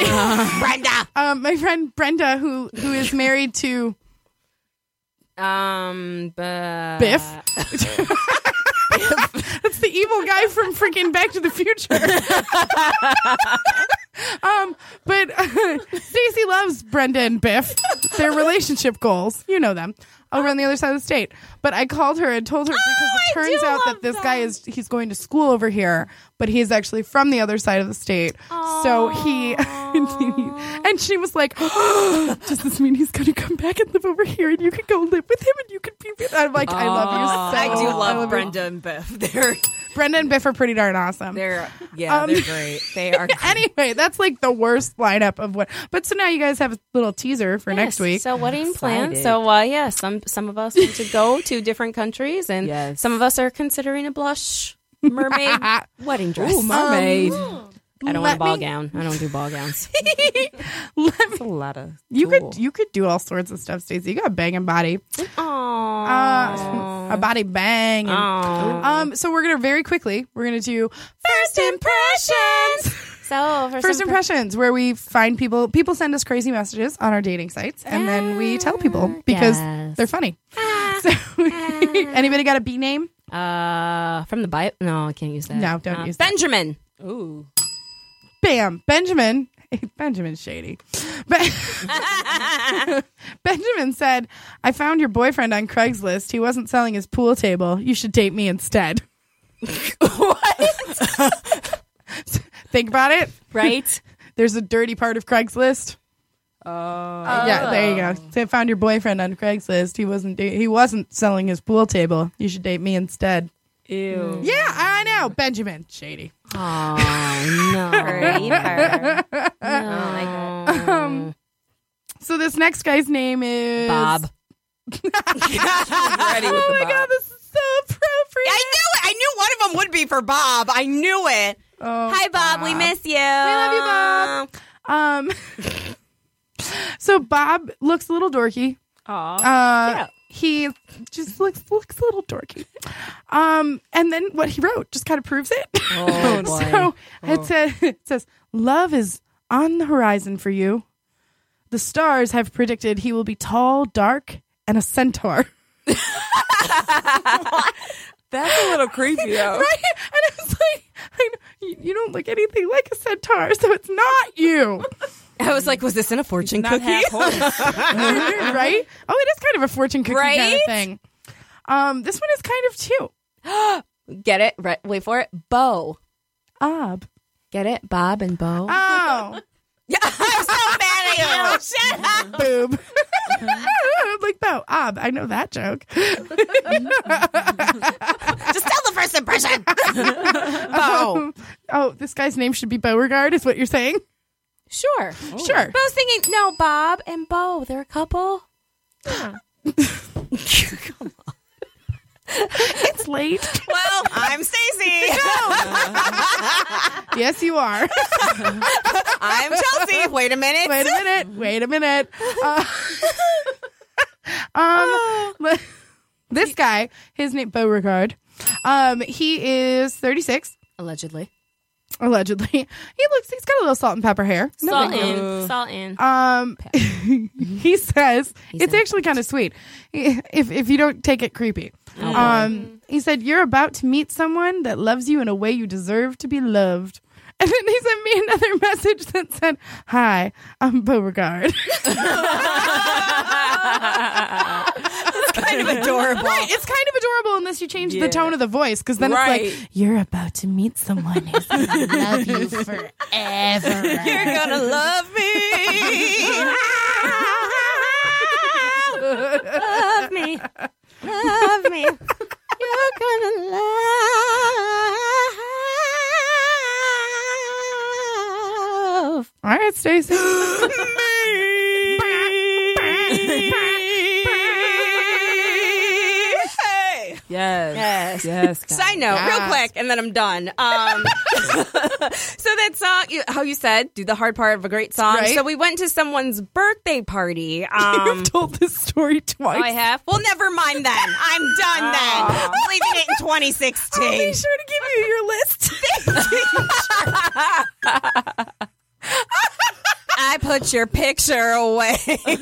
My friend Brenda, who is married to Biff. That's the evil guy from freaking Back to the Future. But Stacey loves Brenda and Biff. Their relationship goals, you know them, over on the other side of the state. But I called her and told her because it turns out that this guy he's going to school over here, but he's actually from the other side of the state. So he and she was like, does this mean he's going to come back and live over here and you can go live with him and you can be with? I'm like, I love you so.
I do love
you.
Brenda and Biff.
Brenda and Biff are pretty darn awesome.
They're great. They are great.
Anyway, that's like the worst lineup of what. But so now you guys have a little teaser for next week.
So wedding plans.
Excited.
So some of us want to go to different countries, and
Yes.
some of us are considering a blush mermaid wedding dress.
Ooh, mermaid.
I don't want a ball gown. I don't do ball gowns.
That's a lot of
You
tool.
could do all sorts of stuff, Stacey. You got a banging body.
Aww.
A body bang. And, so we're gonna very quickly. We're gonna do first impressions.
So
First impressions, where we find people. People send us crazy messages on our dating sites, and then we tell people because
Yes.
they're funny. So, anybody got a B name?
from the Bible. No, I can't use that.
No, don't use that.
Benjamin.
Ooh.
Bam, Benjamin. Benjamin's shady. Benjamin said, I found your boyfriend on Craigslist. He wasn't selling his pool table. You should date me instead. Think about it.
Right.
There's a dirty part of Craigslist. Yeah, there you go. So I found your boyfriend on Craigslist. He wasn't selling his pool table. You should date me instead.
Ew.
Yeah, I know. Benjamin. Shady.
Oh no. No.
So this next guy's name is
Bob.
Ready with
Oh
the
my
Bob.
god, this is so appropriate.
I knew it. I knew one of them would be for Bob. I knew it.
Oh,
Hi, Bob. We miss you. We
love you, Bob. So Bob looks a little dorky.
Aw.
He just looks a little dorky. And then what he wrote just kind of proves it.
Oh, boy.
So it says, love is on the horizon for you. The stars have predicted he will be tall, dark, and a centaur.
That's a little creepy, though.
Right? And I was like, you don't look anything like a centaur, so it's not you.
I was like, was this in a fortune
Not
cookie?
half horse.
Right? Oh, it is kind of a fortune cookie kind of
Right?
thing. This one is kind of too.
Get it? Right. Wait for it. Bo.
Ob.
Get it? Bob and Bo.
Oh,
Yeah, I'm so mad at you. Shut up.
boob. I'm like, Bo, I know that joke.
Just tell the first impression. Bo.
Oh, this guy's name should be Beauregard, is what you're saying?
Sure.
Sure.
But I was thinking, no, Bob and Bo, they're a couple.
It's late.
Well, I'm Stacy.
Yes, you are.
I'm Chelsea. Wait a minute.
Wait a minute. This guy, his name Beauregard. He is 36,
Allegedly.
allegedly. He's got a little salt and pepper hair. No
Salt
big deal.
in. Salt in.
He says it's actually kind of sweet if you don't take it creepy. He said, "You're about to meet someone that loves you in a way you deserve to be loved." And then he sent me another message that said, "Hi, I'm Beauregard."
Kind of adorable.
Right, it's kind of adorable unless you change the tone of the voice, because then
Right.
it's like, "You're about to meet someone who's gonna love you forever."
You're gonna love me. Love me. Love me. You're gonna love
All right, Stacey.
Hey.
Yes. Yes. guys.
Side note, real
Yes.
quick, and then I'm done. So that song, how you said, do the hard part of a great song.
Right.
So we went to someone's birthday party.
You've told this story twice.
I have. Well, never mind then. I'm done then. I'm leaving it in 2016.
I'll be sure to give you your list.
I put your picture away.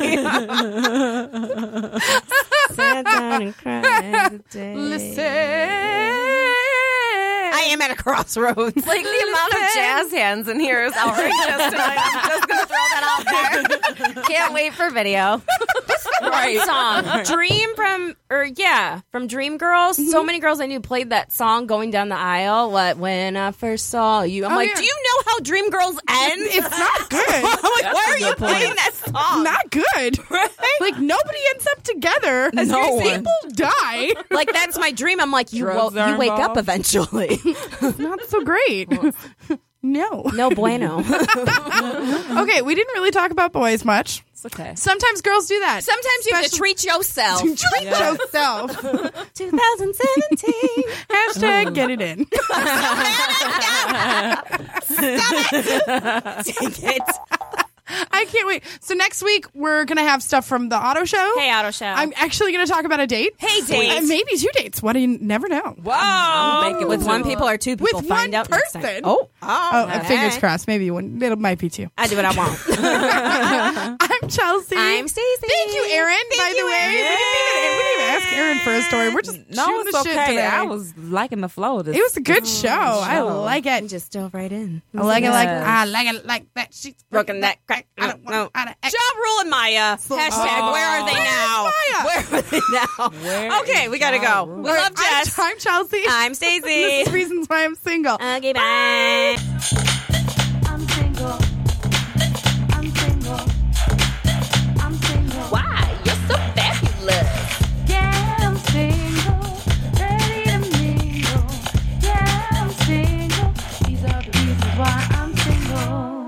Sat down and cried today.
Listen.
I am at a crossroads.
Like the amount of jazz hands in here is outrageous tonight. I'm just going to throw that out there. Can't wait for video.
Right song. Dream from Dreamgirls. So many girls I knew played that song going down the aisle. When I first saw you, I'm like,
Do you know how Dreamgirls ends?
It's not good.
I'm like, why are you playing that song?
Not good. Like, nobody ends up together.
No one.
People die.
Like, that's my dream. I'm like, you
Drugs are
wake up
involved?
eventually.
Not so great. No.
no bueno.
Okay, we didn't really talk about boys much.
It's okay.
Sometimes girls do that.
Sometimes you have to treat yourself.
Treat yourself.
2017.
Hashtag get it in.
Take it.
I can't wait. So next week, we're going to have stuff from the auto show.
Hey, auto show.
I'm actually going to talk about a date.
Hey, date.
And maybe 2 dates. What do you never know?
Wow.
Make it
With
with
one
two.
people or two people,
With
find
one
out next time.
person.
Oh,
Fingers crossed. Maybe one. It might be 2.
I do what I want.
I'm Chelsea.
I'm Stacey.
Thank you, Aaron. By the way, we didn't even ask Aaron for a story. We're just
No,
shooting
it's
the shit
okay.
today.
I was liking the flow of this.
It was a good show. I like it.
Just dove right in.
I like it like
Yes.
I like it like that. She's
Broken that crack.
I don't want out of
Job rule and Maya. Hashtag where are they now?
Maya?
Where are they now?
Where
We gotta go. We love Jess.
I'm Chelsea.
I'm Stacey.
This is reasons why I'm single.
Okay, bye.